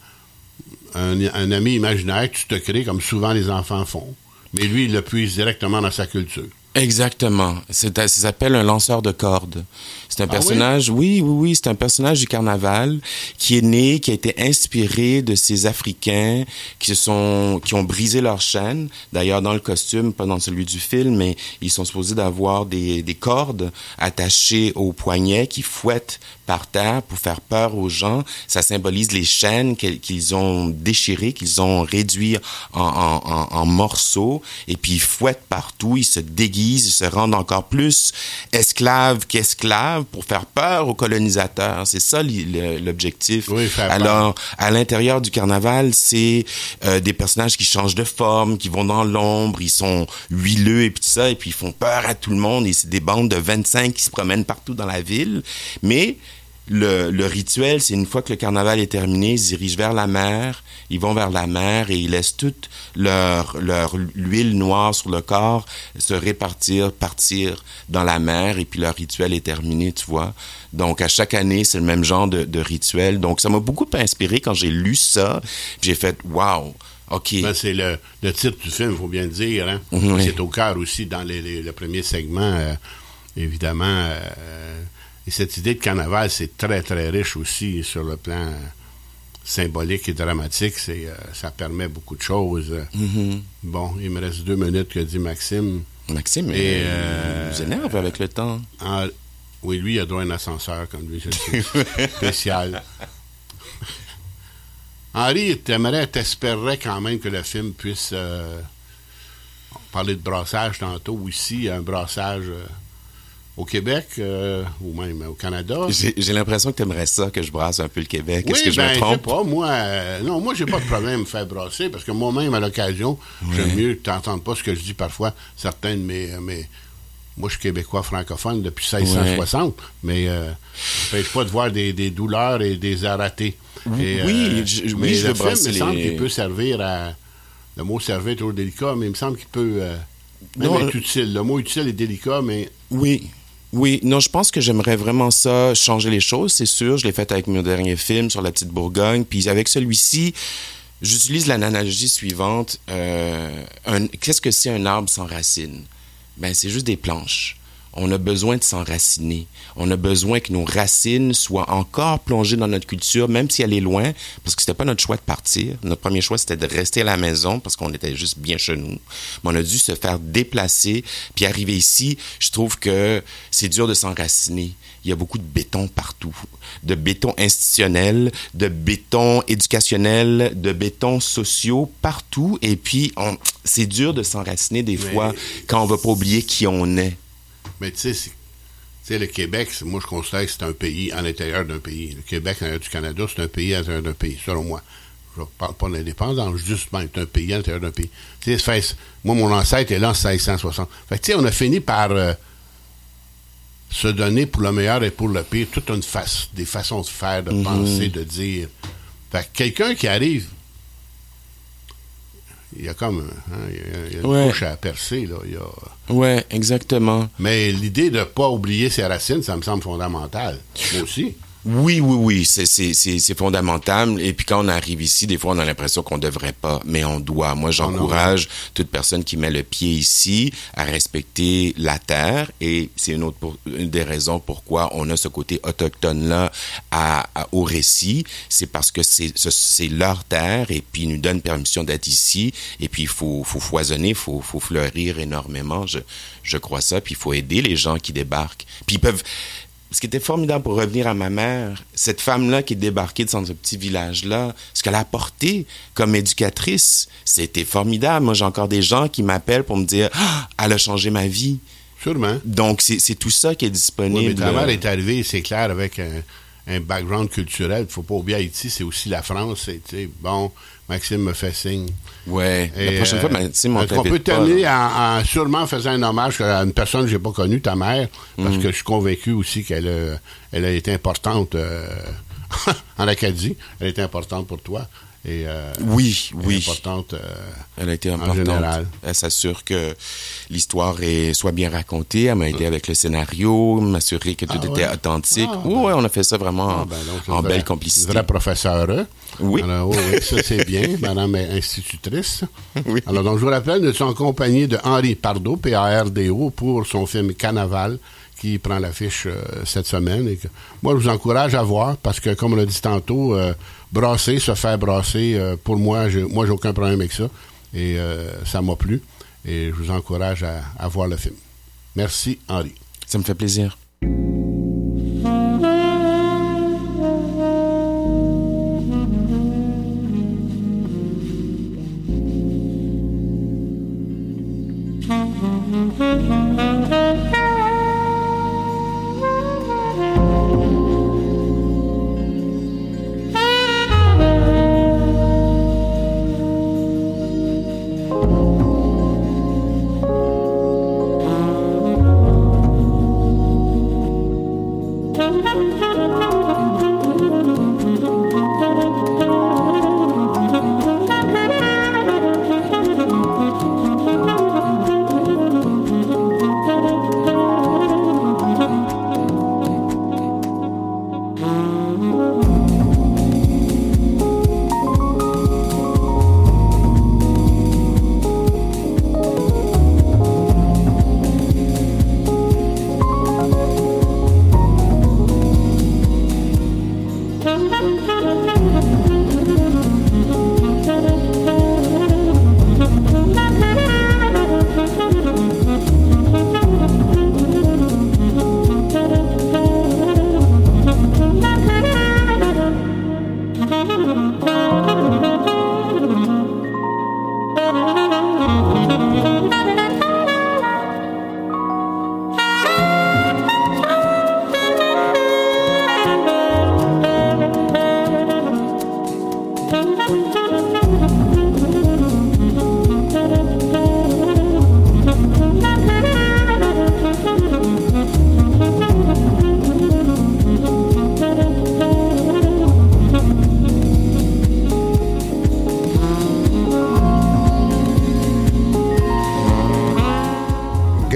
un ami imaginaire que tu te crées comme souvent les enfants font. Mais lui, il le puise directement dans sa culture. Exactement. Ça s'appelle un lanceur de cordes. C'est un personnage, oui, c'est un personnage du carnaval qui est né, qui a été inspiré de ces Africains qui ont brisé leur chaîne. D'ailleurs, dans le costume, pas dans celui du film, mais ils sont supposés d'avoir des cordes attachées aux poignets qui fouettent par terre pour faire peur aux gens. Ça symbolise les chaînes qu'ils ont déchirées, qu'ils ont réduit en morceaux, et puis ils fouettent partout, ils se déguisent, ils se rendent encore plus esclaves qu'esclaves pour faire peur aux colonisateurs. C'est ça l'objectif. Oui, alors, à l'intérieur du carnaval, c'est des personnages qui changent de forme, qui vont dans l'ombre, ils sont huileux et puis tout ça, et puis ils font peur à tout le monde, et c'est des bandes de 25 qui se promènent partout dans la ville. Mais le rituel, c'est une fois que le carnaval est terminé, ils se dirigent vers la mer, ils vont vers la mer et ils laissent toute leur huile noire sur le corps se partir dans la mer, et puis leur rituel est terminé, tu vois. Donc, à chaque année, c'est le même genre de rituel. Donc, ça m'a beaucoup inspiré quand j'ai lu ça. J'ai fait « wow ». OK. Ben, c'est le titre du film, il faut bien le dire. Hein? Oui. C'est au cœur aussi dans le premier segment, évidemment. Et cette idée de carnaval, c'est très, très riche aussi sur le plan symbolique et dramatique. Ça permet beaucoup de choses. Mm-hmm. Bon, il me reste 2 minutes, que dit Maxime. Maxime, il nous énerve avec le temps. Oui, lui, il a droit à un ascenseur, comme lui, je le sais. Spécial. Henri, t'espérerais quand même que le film puisse... on parlait de brassage tantôt aussi, un brassage au Québec ou même au Canada. J'ai l'impression que tu aimerais ça, que je brasse un peu le Québec. Oui, Est-ce que je me trompe? Je sais pas. Moi, j'ai pas de problème à me faire brasser parce que moi-même, à l'occasion, j'aime mieux que tu n'entendes pas ce que je dis parfois. Certains de mes moi, je suis québécois francophone depuis 1660, mais ça n'empêche pas de voir des douleurs et des aratés. Mais je veux brasser. Il me semble qu'il peut servir à... Le mot servir est trop délicat, mais il me semble qu'il peut être utile. Le mot utile est délicat, mais... Oui, non, je pense que j'aimerais vraiment ça, changer les choses, c'est sûr. Je l'ai fait avec mon dernier film sur la petite Bourgogne. Puis avec celui-ci, j'utilise l'analogie suivante. Qu'est-ce que c'est un arbre sans racines? Ben, c'est juste des planches. On a besoin de s'enraciner. On a besoin que nos racines soient encore plongées dans notre culture, même si elle est loin, parce que c'était pas notre choix de partir. Notre premier choix, c'était de rester à la maison, parce qu'on était juste bien chez nous. Mais on a dû se faire déplacer, puis arriver ici, je trouve que c'est dur de s'enraciner. Il y a beaucoup de béton partout. De béton institutionnel, de béton éducationnel, de béton sociaux, partout. Et puis, c'est dur de s'enraciner des fois quand on va pas oublier qui on est. Mais tu sais, le Québec, moi, je considère que c'est un pays à l'intérieur d'un pays. Le Québec, à l'intérieur du Canada, c'est un pays à l'intérieur d'un pays, selon moi. Je ne parle pas de l'indépendance, juste c'est un pays à l'intérieur d'un pays. Tu sais, moi, mon ancêtre est là en 1660. Fait que, tu sais, on a fini par se donner pour le meilleur et pour le pire, toute des façons de faire, de penser, de dire. Fait que quelqu'un qui arrive, il y a comme il y a une couche à percer, là. Oui, exactement. Mais l'idée de ne pas oublier ses racines, ça me semble fondamental. Moi aussi. Oui, c'est fondamental. Et puis quand on arrive ici, des fois, on a l'impression qu'on devrait pas, mais on doit. Moi, j'encourage toute personne qui met le pied ici à respecter la terre. Et c'est une des raisons pourquoi on a ce côté autochtone-là au récit. C'est parce que c'est leur terre et puis ils nous donnent permission d'être ici. Et puis, il faut foisonner, il faut fleurir énormément. Je crois ça. Puis, il faut aider les gens qui débarquent. Puis, ils peuvent... Ce qui était formidable pour revenir à ma mère, cette femme-là qui est débarquée dans ce petit village-là, ce qu'elle a apporté comme éducatrice, c'était formidable. Moi, j'ai encore des gens qui m'appellent pour me dire « Ah, elle a changé ma vie ». Sûrement. Donc, c'est tout ça qui est disponible. Oui, mais ta mère est arrivée, c'est clair, avec un background culturel. Il ne faut pas oublier Haïti, c'est aussi la France. Bon, Maxime me fait signe. Oui, la prochaine fois, Maxime, on peut terminer en sûrement faisant un hommage à une personne que je n'ai pas connue, ta mère, parce que je suis convaincu aussi qu'elle a été importante en Acadie. Elle a été importante pour toi. Et, oui. Elle est importante elle a été importante. En général. Elle s'assure que l'histoire soit bien racontée. Elle m'a aidé avec le scénario, m'assurer que tout était authentique. Oui, on a fait ça vraiment en belle complicité. Vrai professeur. Oui. Alors, oui, ça c'est bien. Madame est institutrice. Oui. Alors, donc, je vous rappelle, nous sommes en compagnie de Henri Pardo, P-A-R-D-O, pour son film Carnaval, qui prend l'affiche cette semaine. Et moi, je vous encourage à voir, parce que, comme on l'a dit tantôt, se faire brasser, pour moi, j'ai aucun problème avec ça. Et ça m'a plu. Et je vous encourage à voir le film. Merci, Henri. Ça me fait plaisir.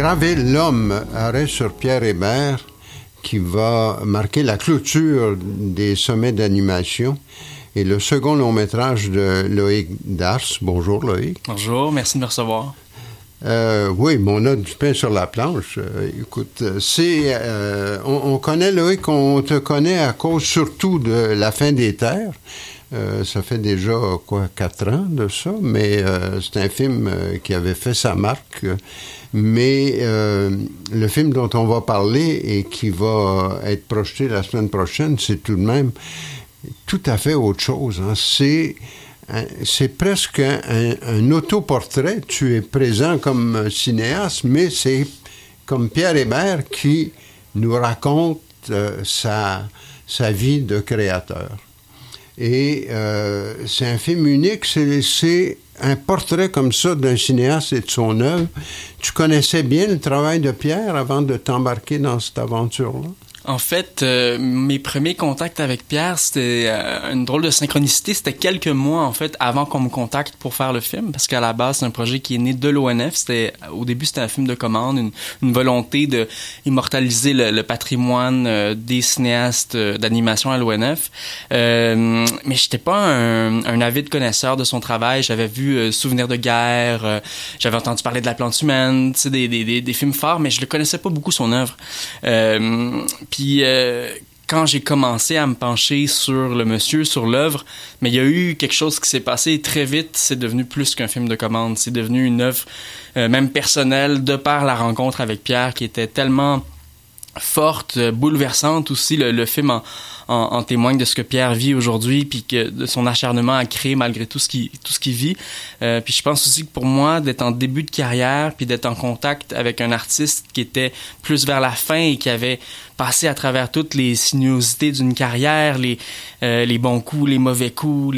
Graver l'homme, arrêt sur Pierre Hébert, qui va marquer la clôture des sommets d'animation. Et le second long-métrage de Loïc Dars. Bonjour, Loïc. Bonjour, merci de me recevoir. Oui, mais on a du pain sur la planche. Écoute, on connaît, Loïc, on te connaît à cause surtout de La fin des terres. Ça fait déjà, 4 ans de ça, mais c'est un film qui avait fait sa marque. Mais le film dont on va parler et qui va être projeté la semaine prochaine, c'est tout de même tout à fait autre chose. Hein. C'est presque un autoportrait. Tu es présent comme cinéaste, mais c'est comme Pierre Hébert qui nous raconte sa vie de créateur. Et c'est un film unique, c'est un portrait comme ça d'un cinéaste et de son œuvre. Tu connaissais bien le travail de Pierre avant de t'embarquer dans cette aventure-là? En fait, mes premiers contacts avec Pierre, c'était une drôle de synchronicité. C'était quelques mois, en fait, avant qu'on me contacte pour faire le film, parce qu'à la base, c'est un projet qui est né de l'ONF. Au début, c'était un film de commande, une volonté de immortaliser le patrimoine des cinéastes d'animation à l'ONF. Mais j'étais pas un avide connaisseur de son travail. J'avais vu Souvenirs de guerre, j'avais entendu parler de La plante humaine, tu sais, des films forts, mais je le connaissais pas beaucoup, son œuvre. Puis quand j'ai commencé à me pencher sur le monsieur, sur l'œuvre, mais il y a eu quelque chose qui s'est passé très vite. C'est devenu plus qu'un film de commande. C'est devenu une œuvre même personnelle, de par la rencontre avec Pierre, qui était tellement forte, bouleversante aussi. Le film en témoigne de ce que Pierre vit aujourd'hui, puis de son acharnement à créer malgré tout ce qu'il vit. Puis je pense aussi que pour moi, d'être en début de carrière, puis d'être en contact avec un artiste qui était plus vers la fin et qui avait passé à travers toutes les sinuosités d'une carrière, les bons coups, les mauvais coups,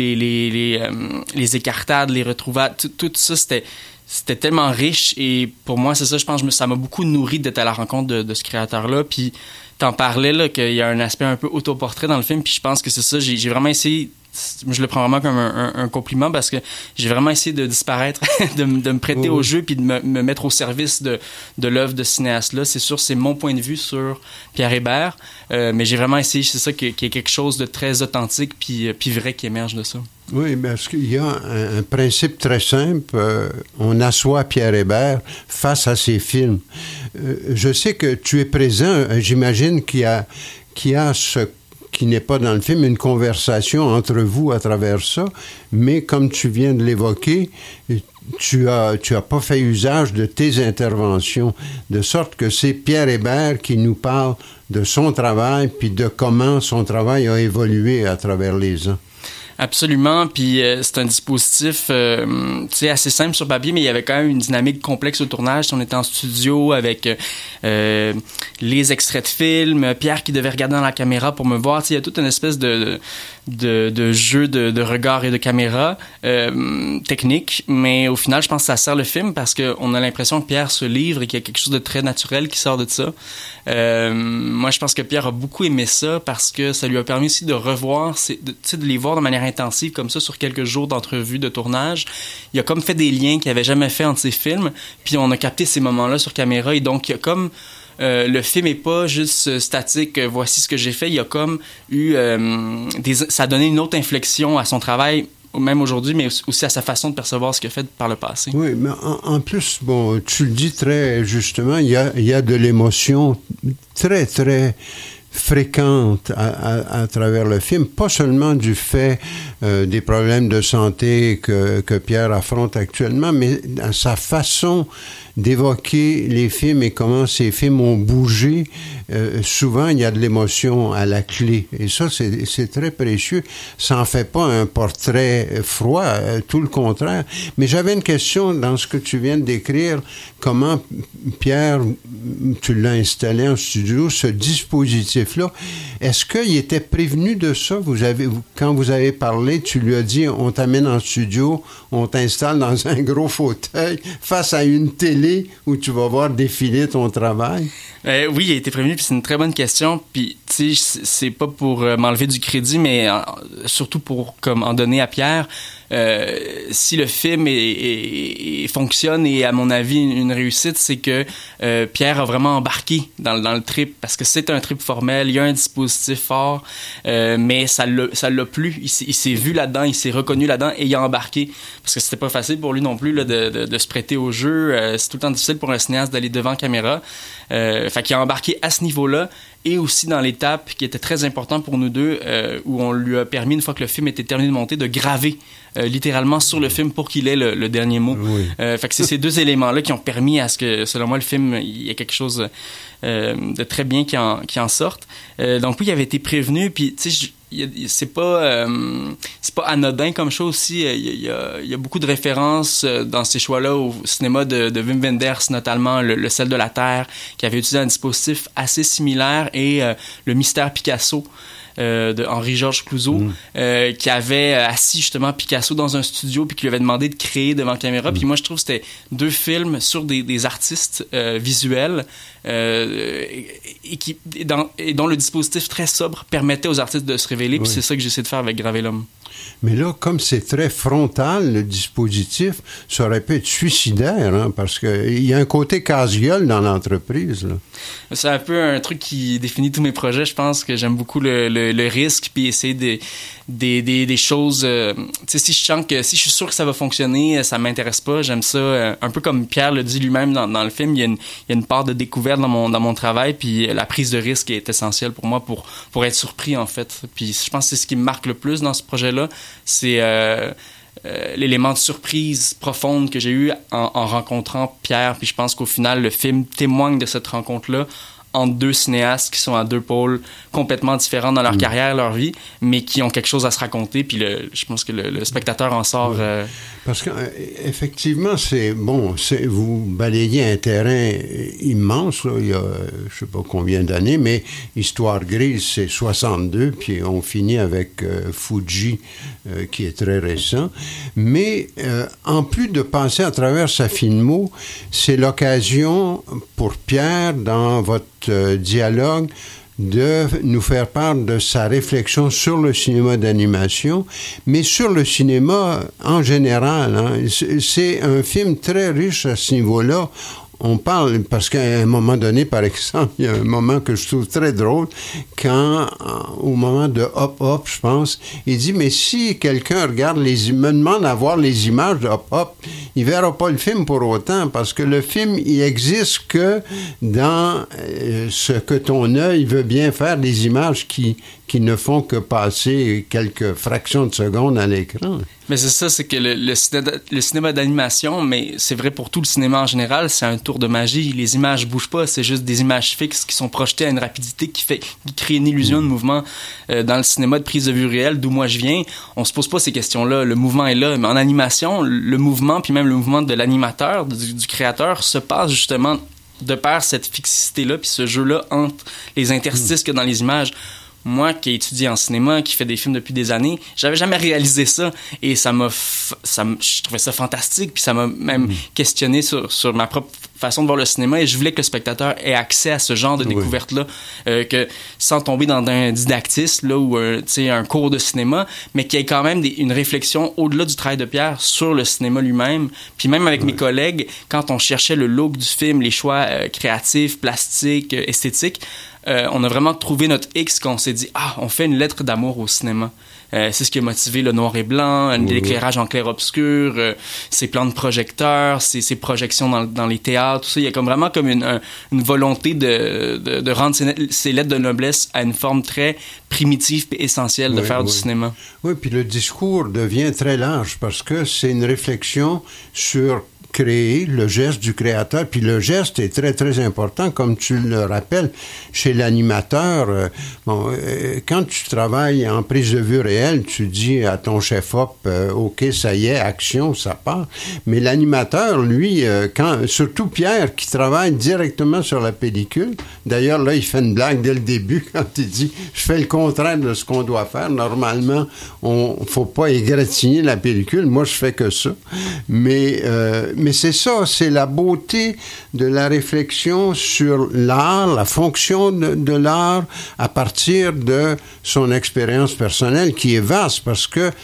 les écartades, les retrouvailles, tout ça, c'était tellement riche. Et pour moi, c'est ça, je pense, ça m'a beaucoup nourri d'être à la rencontre de ce créateur-là. Puis t'en parlais, là, qu'il y a un aspect un peu autoportrait dans le film, puis je pense que c'est ça, j'ai vraiment essayé, je le prends vraiment comme un compliment, parce que j'ai vraiment essayé de disparaître, de me prêter au jeu, puis de me mettre au service de l'œuvre de ce cinéaste-là. C'est sûr, c'est mon point de vue sur Pierre Hébert, mais j'ai vraiment essayé, c'est ça, qu'il y ait quelque chose de très authentique puis vrai qui émerge de ça. Oui, parce qu'il y a un principe très simple. On assoit Pierre Hébert face à ses films. Je sais que tu es présent, j'imagine qu'il y a ce qui n'est pas dans le film, une conversation entre vous à travers ça, mais comme tu viens de l'évoquer, tu as pas fait usage de tes interventions, de sorte que c'est Pierre Hébert qui nous parle de son travail, puis de comment son travail a évolué à travers les ans. Absolument, puis c'est un dispositif assez simple sur papier, mais il y avait quand même une dynamique complexe au tournage. On était en studio avec les extraits de films, Pierre qui devait regarder dans la caméra pour me voir. Il y a toute une espèce de jeu de regard et de caméra technique, mais au final, je pense que ça sert le film parce qu'on a l'impression que Pierre se livre et qu'il y a quelque chose de très naturel qui sort de ça. Moi, je pense que Pierre a beaucoup aimé ça parce que ça lui a permis aussi de revoir, de les voir de manière intensive comme ça sur quelques jours d'entrevue, de tournage. Il a comme fait des liens qu'il n'avait jamais fait entre ses films, puis on a capté ces moments-là sur caméra, et donc il y a comme le film est pas juste statique, voici ce que j'ai fait. Il y a comme eu ça a donné une autre inflexion à son travail, même aujourd'hui, mais aussi à sa façon de percevoir ce qu'il a fait par le passé. Oui, mais en plus, bon, tu le dis très justement, il y a de l'émotion très, très fréquente à travers le film, pas seulement du fait des problèmes de santé que Pierre affronte actuellement, mais dans sa façon d'évoquer les films et comment ces films ont bougé. Souvent, il y a de l'émotion à la clé. Et ça, c'est très précieux. Ça n'en fait pas un portrait froid, tout le contraire. Mais j'avais une question dans ce que tu viens de décrire. Comment, Pierre, tu l'as installé en studio, ce dispositif-là. Est-ce qu'il était prévenu de ça? Quand vous avez parlé, tu lui as dit, on t'amène en studio, on t'installe dans un gros fauteuil face à une télé où tu vas voir défiler ton travail? Oui, il a été prévenu, puis c'est une très bonne question. Puis, tu sais, c'est pas pour m'enlever du crédit, mais surtout pour comme en donner à Pierre. si le film fonctionne et à mon avis une réussite, c'est que Pierre a vraiment embarqué dans le trip, parce que c'est un trip formel, il y a un dispositif fort, mais ça l'a plu, il s'est vu là-dedans, il s'est reconnu là-dedans et il a embarqué, parce que c'était pas facile pour lui non plus là, de se prêter au jeu, c'est tout le temps difficile pour un cinéaste d'aller devant caméra, fait qu'il a embarqué à ce niveau-là, et aussi dans l'étape qui était très importante pour nous deux, où on lui a permis, une fois que le film était terminé de monter, de graver littéralement sur le film pour qu'il ait le dernier mot. Oui. Fait que c'est ces deux éléments-là qui ont permis à ce que, selon moi, le film, il y ait quelque chose de très bien qui en sorte. Donc oui, il avait été prévenu, puis tu sais, c'est pas anodin comme chose aussi. Il y a beaucoup de références dans ces choix-là au cinéma de Wim Wenders, notamment le Sel de la Terre, qui avait utilisé un dispositif assez similaire, et le Mystère Picasso de Henri-Georges Clouzot, qui avait assis justement Picasso dans un studio puis qui lui avait demandé de créer devant caméra. Puis moi, je trouve que c'était deux films sur des artistes visuels et dont le dispositif très sobre permettait aux artistes de se révéler. Puis c'est ça que j'essaie de faire avec Graver l'homme. Mais là, comme c'est très frontal, le dispositif, ça aurait pu être suicidaire, hein, parce qu'il y a un côté casse-gueule dans l'entreprise, là. C'est un peu un truc qui définit tous mes projets. Je pense que j'aime beaucoup le risque, puis essayer des choses... tu sais, si je suis sûr que ça va fonctionner, ça m'intéresse pas. J'aime ça. Un peu comme Pierre le dit lui-même dans le film, il y a une part de découverte dans mon travail, puis la prise de risque est essentielle pour moi pour être surpris, en fait. Puis je pense que c'est ce qui me marque le plus dans ce projet-là. C'est l'élément de surprise profonde que j'ai eu en rencontrant Pierre. Puis je pense qu'au final, le film témoigne de cette rencontre-là entre deux cinéastes qui sont à deux pôles complètement différents dans leur carrière, leur vie, mais qui ont quelque chose à se raconter. Puis je pense que le spectateur en sort... Parce qu'effectivement, vous balayez un terrain immense, là, il y a je sais pas combien d'années, mais Histoire grise, c'est 62, puis on finit avec Fuji, qui est très récent. Mais en plus de passer à travers sa filmo, c'est l'occasion pour Pierre, dans votre dialogue, de nous faire part de sa réflexion sur le cinéma d'animation, mais sur le cinéma en général, hein. C'est un film très riche à ce niveau-là. On parle, parce qu'à un moment donné, par exemple, il y a un moment que je trouve très drôle, quand, au moment de Hop Hop, je pense, il dit, mais si quelqu'un me demande à voir les images de Hop Hop, il verra pas le film pour autant, parce que le film, il existe que dans ce que ton œil veut bien faire, des images qui ne font que passer quelques fractions de secondes à l'écran. Mais c'est ça, c'est que le cinéma d'animation, mais c'est vrai pour tout le cinéma en général, c'est un tour de magie. Les images bougent pas, c'est juste des images fixes qui sont projetées à une rapidité qui crée une illusion de mouvement. Dans le cinéma de prise de vue réelle, d'où moi je viens, on se pose pas ces questions-là. Le mouvement est là, mais en animation, le mouvement, puis même le mouvement de l'animateur, du créateur, se passe justement de par cette fixité-là, puis ce jeu-là entre les interstices que dans les images. Moi, qui ai étudié en cinéma, qui fait des films depuis des années, j'avais jamais réalisé ça. Et je trouvais ça fantastique, puis ça m'a même questionné sur ma propre façon de voir le cinéma, et je voulais que le spectateur ait accès à ce genre de découverte-là, que sans tomber dans un didactisme là, ou un cours de cinéma, mais qu'il y ait quand même une réflexion au-delà du travail de Pierre sur le cinéma lui-même. Puis même avec mes collègues, quand on cherchait le look du film, les choix créatifs, plastiques, esthétiques, on a vraiment trouvé notre X quand on s'est dit « on fait une lettre d'amour au cinéma ». C'est ce qui a motivé le noir et blanc, l'éclairage en clair-obscur, ces plans de projecteurs, ces projections dans les théâtres, tout ça. Il y a vraiment comme une volonté de rendre ces lettres de noblesse à une forme très primitive et essentielle de faire du cinéma. Oui, puis le discours devient très large parce que c'est une réflexion sur créer, le geste du créateur, puis le geste est très, très important, comme tu le rappelles, chez l'animateur. Quand tu travailles en prise de vue réelle, tu dis à ton chef-op, OK, ça y est, action, ça part. Mais l'animateur, lui, surtout Pierre, qui travaille directement sur la pellicule, d'ailleurs, là, il fait une blague dès le début quand il dit, je fais le contraire de ce qu'on doit faire. Normalement, faut pas égratigner la pellicule. Moi, je fais que ça. Mais c'est ça, c'est la beauté de la réflexion sur l'art, la fonction de l'art à partir de son expérience personnelle qui est vaste parce que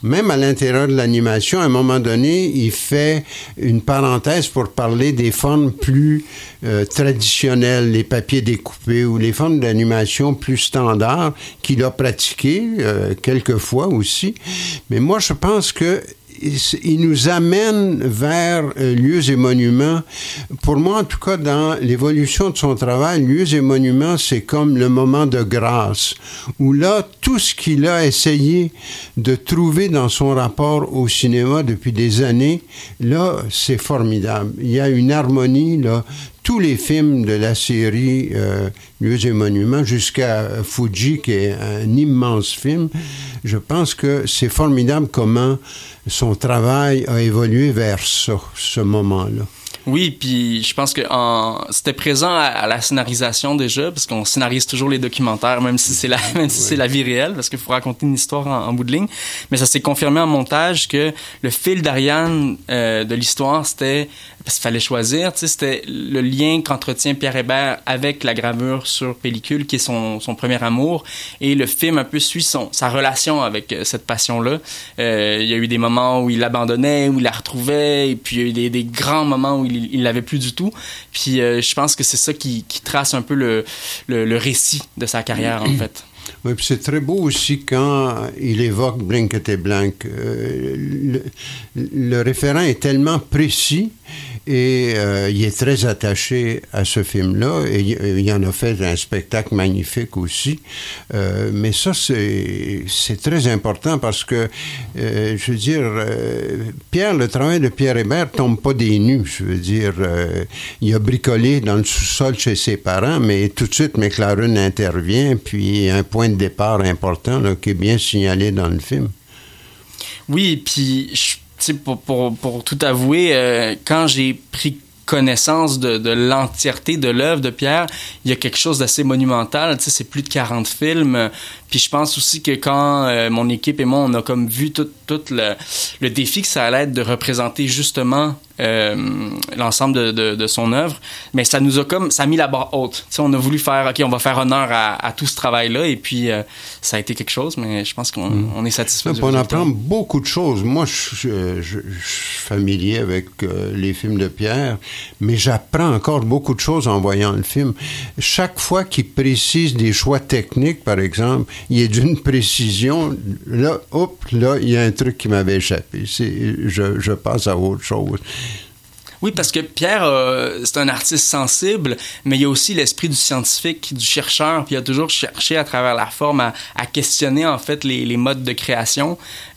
même à l'intérieur de l'animation, à un moment donné, il fait une parenthèse pour parler des formes plus traditionnelles, les papiers découpés ou les formes d'animation plus standards qu'il a pratiquées quelquefois aussi. Mais moi, je pense que il nous amène vers lieux et monuments. Pour moi, en tout cas, dans l'évolution de son travail, lieux et monuments, c'est comme le moment de grâce, où là, tout ce qu'il a essayé de trouver dans son rapport au cinéma depuis des années, là, c'est formidable. Il y a une harmonie, là. Tous les films de la série Lieux et monuments, jusqu'à Fuji, qui est un immense film, je pense que c'est formidable comment son travail a évolué vers ça, ce moment-là. Oui, puis je pense que c'était présent à la scénarisation déjà, parce qu'on scénarise toujours les documentaires, même si c'est c'est la vie réelle, parce qu'il faut raconter une histoire en bout de ligne. Mais ça s'est confirmé en montage que le fil d'Ariane de l'histoire, c'était parce qu'il fallait choisir, tu sais, c'était le lien qu'entretient Pierre Hébert avec la gravure sur pellicule, qui est son premier amour, et le film un peu suit sa relation avec cette passion-là. Il y a eu des moments où il l'abandonnait, où il la retrouvait, et puis il y a eu des grands moments où il l'avait plus du tout. Puis je pense que c'est ça qui trace un peu le récit de sa carrière, en fait. Oui, puis c'est très beau aussi quand il évoque Blinket et Blank. Le référent est tellement précis et il est très attaché à ce film-là. Et il en a fait un spectacle magnifique aussi. Mais ça, c'est très important parce que, je veux dire, le travail de Pierre Hébert tombe pas des nues. Je veux dire, il a bricolé dans le sous-sol chez ses parents, mais tout de suite, McLaren intervient, puis un point de départ important là, qui est bien signalé dans le film. Oui, puis pour tout avouer, quand j'ai pris connaissance de l'entièreté de l'œuvre de Pierre, il y a quelque chose d'assez monumental. Tu sais, c'est plus de 40 films. Puis je pense aussi que quand mon équipe et moi, on a comme vu tout le défi que ça allait être de représenter justement l'ensemble de son œuvre, mais ça nous a ça a mis la barre haute. Tu sais, on a voulu faire, OK, on va faire honneur à tout ce travail-là, et puis ça a été quelque chose, mais je pense qu'on est satisfait. On apprend beaucoup de choses. Moi, je suis familier avec les films de Pierre, mais j'apprends encore beaucoup de choses en voyant le film. Chaque fois qu'il précise des choix techniques, par exemple, il est d'une précision. Là, il y a un truc qui m'avait échappé. Je passe à autre chose. Oui, parce que Pierre, c'est un artiste sensible, mais il y a aussi l'esprit du scientifique, du chercheur, puis il a toujours cherché à travers la forme à questionner en fait les modes de création.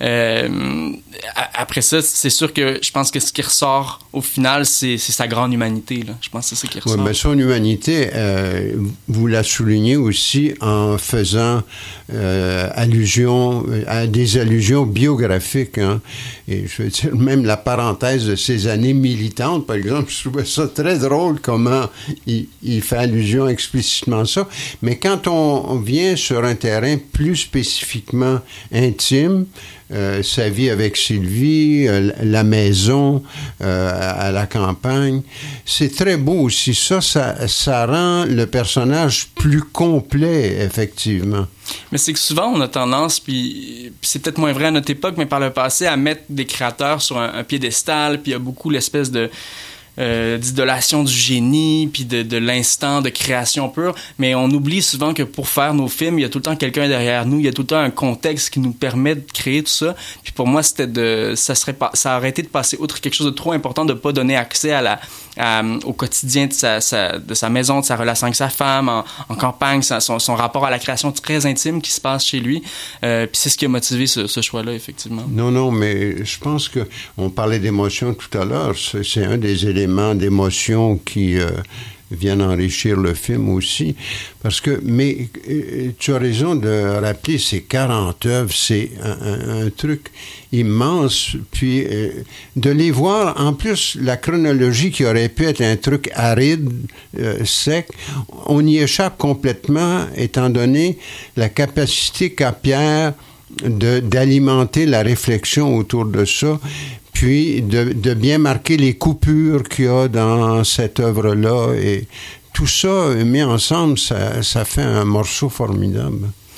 Après ça, c'est sûr que je pense que ce qui ressort au final, c'est sa grande humanité, là. Je pense que c'est ça qui ressort. Oui, mais son humanité, vous la soulignez aussi en faisant allusion à des allusions biographiques, hein. Et je veux dire, même la parenthèse de ses années militantes, par exemple, je trouvais ça très drôle comment il fait allusion explicitement à ça. Mais quand on vient sur un terrain plus spécifiquement intime, sa vie avec Sylvie, la maison à la campagne, c'est très beau aussi. Ça rend le personnage plus complet, effectivement. Mais c'est que souvent, on a tendance, puis c'est peut-être moins vrai à notre époque, mais par le passé, à mettre des créateurs sur un piédestal, puis il y a beaucoup l'espèce d'idolation du génie, puis de l'instant de création pure. Mais on oublie souvent que pour faire nos films, il y a tout le temps quelqu'un derrière nous, il y a tout le temps un contexte qui nous permet de créer tout ça. Puis pour moi, ça aurait été de passer outre quelque chose de trop important, de pas donner accès au quotidien de sa maison, de sa relation avec sa femme, en campagne, son rapport à la création très intime qui se passe chez lui. Puis c'est ce qui a motivé ce choix-là, effectivement. Non, mais je pense que on parlait d'émotion tout à l'heure. C'est un des éléments d'émotion qui viennent enrichir le film aussi. Mais tu as raison de rappeler ces 40 œuvres, c'est un truc immense. Puis de les voir, en plus, la chronologie qui aurait pu être un truc aride, sec, on y échappe complètement, étant donné la capacité qu'a Pierre d'alimenter la réflexion autour de ça, puis de bien marquer les coupures qu'il y a dans cette œuvre-là. Et tout ça mis ensemble, ça fait un morceau formidable.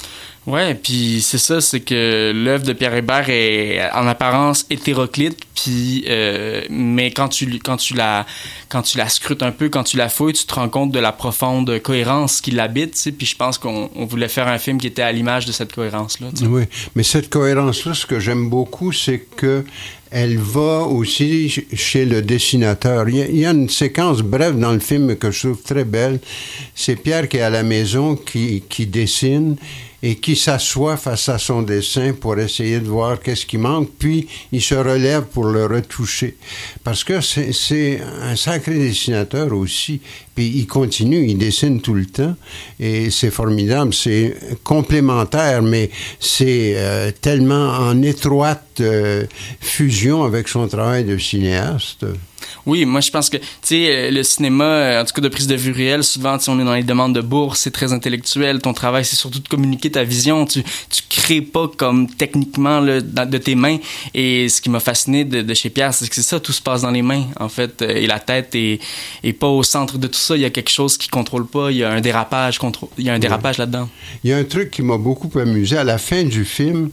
Ouais, puis c'est ça, c'est que l'œuvre de Pierre Hébert est en apparence hétéroclite, puis mais quand tu la scrutes un peu, quand tu la fouilles, tu te rends compte de la profonde cohérence qui l'habite, tu sais. Puis je pense qu'on voulait faire un film qui était à l'image de cette cohérence-là. Tu sais. Oui, mais cette cohérence-là, ce que j'aime beaucoup, c'est que elle va aussi chez le dessinateur. Il y a une séquence brève dans le film que je trouve très belle. C'est Pierre qui est à la maison, qui dessine et qui s'assoit face à son dessin pour essayer de voir qu'est-ce qui manque, puis il se relève pour le retoucher. Parce que c'est un sacré dessinateur aussi. Puis il continue, il dessine tout le temps, et c'est formidable, c'est complémentaire, mais c'est tellement en étroite fusion avec son travail de cinéaste. Oui, moi je pense que, tu sais, le cinéma, en tout cas de prise de vue réelle, souvent, tu sais, on est dans les demandes de bourse, c'est très intellectuel, ton travail c'est surtout de communiquer ta vision, tu crées pas comme techniquement là, de tes mains, et ce qui m'a fasciné de chez Pierre, c'est que c'est ça, tout se passe dans les mains, en fait, et la tête est pas au centre de tout ça, il y a quelque chose qui contrôle pas, il y a un dérapage, là-dedans. Il y a un truc qui m'a beaucoup amusé, à la fin du film,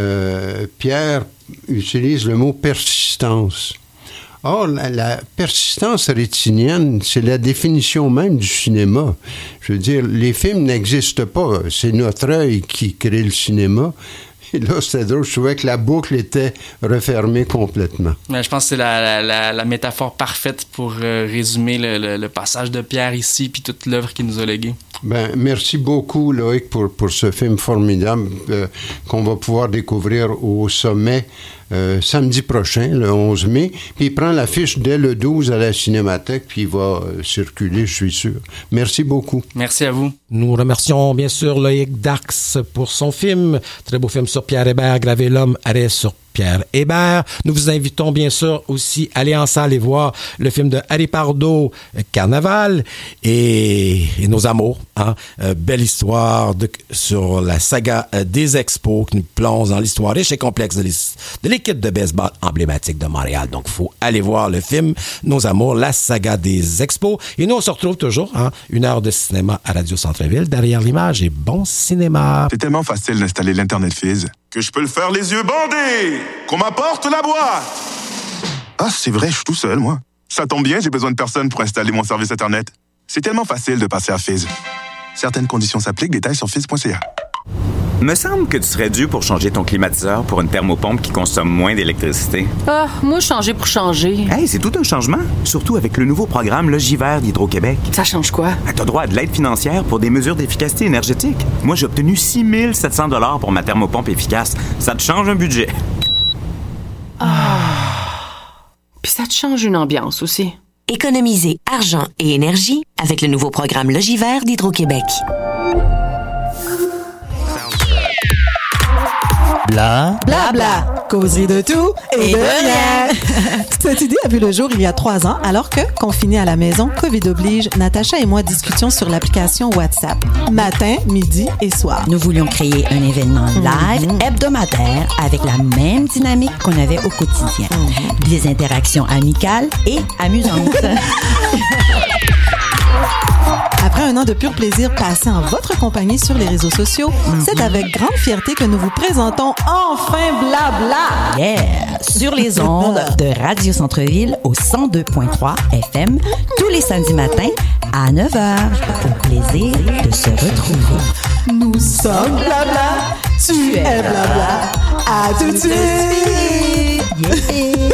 Pierre utilise le mot persistance. Or, la persistance rétinienne, c'est la définition même du cinéma. Je veux dire, les films n'existent pas. C'est notre œil qui crée le cinéma. Et là, c'était drôle. Je trouvais que la boucle était refermée complètement. Mais je pense que c'est la métaphore parfaite pour résumer le passage de Pierre ici puis toute l'œuvre qu'il nous a léguée. Ben, merci beaucoup, Loïc, pour ce film formidable qu'on va pouvoir découvrir au Sommet samedi prochain, le 11 mai. Puis il prend l'affiche dès le 12 à la Cinémathèque, puis il va circuler, je suis sûr. Merci beaucoup. Merci à vous. Nous remercions bien sûr Loïc Dax pour son film. Très beau film sur Pierre Hébert, Gravé l'homme, arrêt sur Pierre Hébert. Nous vous invitons bien sûr aussi à aller en salle et voir le film de Harry Pardo, Carnaval, et Nos amours. Hein? Belle histoire sur la saga des Expos qui nous plonge dans l'histoire riche et complexe de l'équipe de baseball emblématique de Montréal. Donc, il faut aller voir le film Nos amours, la saga des Expos. Et nous, on se retrouve toujours, hein, 1 heure de cinéma à Radio Centre-Ville, derrière l'image, et bon cinéma. C'est tellement facile d'installer l'Internet Fizz que je peux le faire les yeux bandés. Qu'on m'apporte la boîte. Ah, c'est vrai, je suis tout seul, moi. Ça tombe bien, j'ai besoin de personne pour installer mon service Internet. C'est tellement facile de passer à Fizz. Certaines conditions s'appliquent, détails sur fizz.ca. Me semble que tu serais dû pour changer ton climatiseur pour une thermopompe qui consomme moins d'électricité. Ah, moi, changer pour changer. Hey, c'est tout un changement. Surtout avec le nouveau programme Logivert d'Hydro-Québec. Ça change quoi? T'as droit à de l'aide financière pour des mesures d'efficacité énergétique. Moi, j'ai obtenu 6 700 $ pour ma thermopompe efficace. Ça te change un budget. Ah. Puis ça te change une ambiance aussi. Économisez argent et énergie avec le nouveau programme Logivert d'Hydro-Québec. Bla, bla, bla. Causerie de tout et de rien. Cette idée a vu le jour il y a 3 ans, alors que, confinés à la maison, COVID oblige, Natacha et moi discutions sur l'application WhatsApp. Matin, midi et soir. Nous voulions créer un événement live hebdomadaire avec la même dynamique qu'on avait au quotidien. Des interactions amicales et amusantes. Après 1 an de pur plaisir passé en votre compagnie sur les réseaux sociaux, c'est avec grande fierté que nous vous présentons enfin Blabla! Yeah! Sur les ondes de Radio Centre-Ville au 102.3 FM, tous les samedis matins à 9h. Au plaisir de se retrouver. Nous sommes Blabla! Tu es Blabla! À tout de suite! Yeah!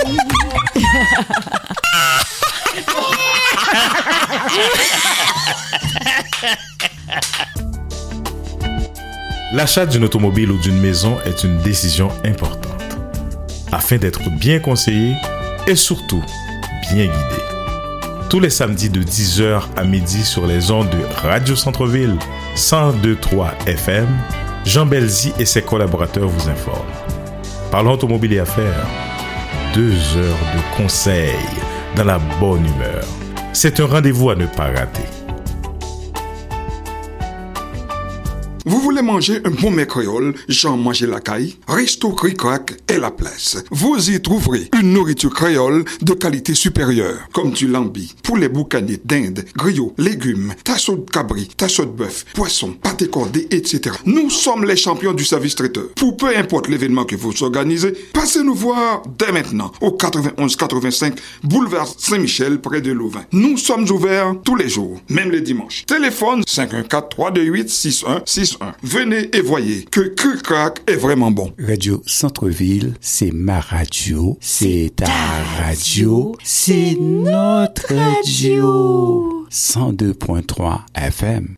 L'achat d'une automobile ou d'une maison est une décision importante. Afin d'être bien conseillé et surtout bien guidé. Tous les samedis de 10h à midi sur les ondes de Radio Centre-Ville 102.3 FM, Jean Belzy et ses collaborateurs vous informent. Parlons automobile et affaires. 2 heures de conseils dans la bonne humeur. C'est un rendez-vous à ne pas rater. Vous voulez manger un bon mets créole, Jean Manger la caille, Resto Cric-Crac est la place. Vous y trouverez une nourriture créole de qualité supérieure, comme du lambi, poulet boucané, dinde, griot, légumes, tasseau de cabri, tasseau de bœuf, poisson, pâté cordé, etc. Nous sommes les champions du service traiteur. Pour peu importe l'événement que vous organisez, passez nous voir dès maintenant au 91-85 boulevard Saint-Michel près de Louvain. Nous sommes ouverts tous les jours, même les dimanches. Téléphone 514-328-6161. Venez et voyez que Cric-Crac est vraiment bon. Radio Centre-Ville, c'est ma radio, c'est ta radio, c'est notre radio. 102.3 FM.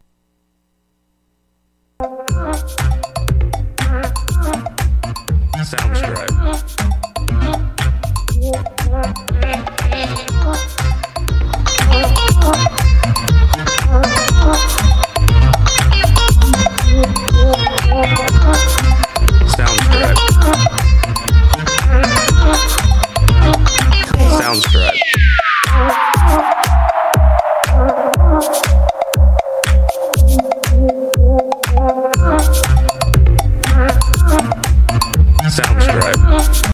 Soundstripe.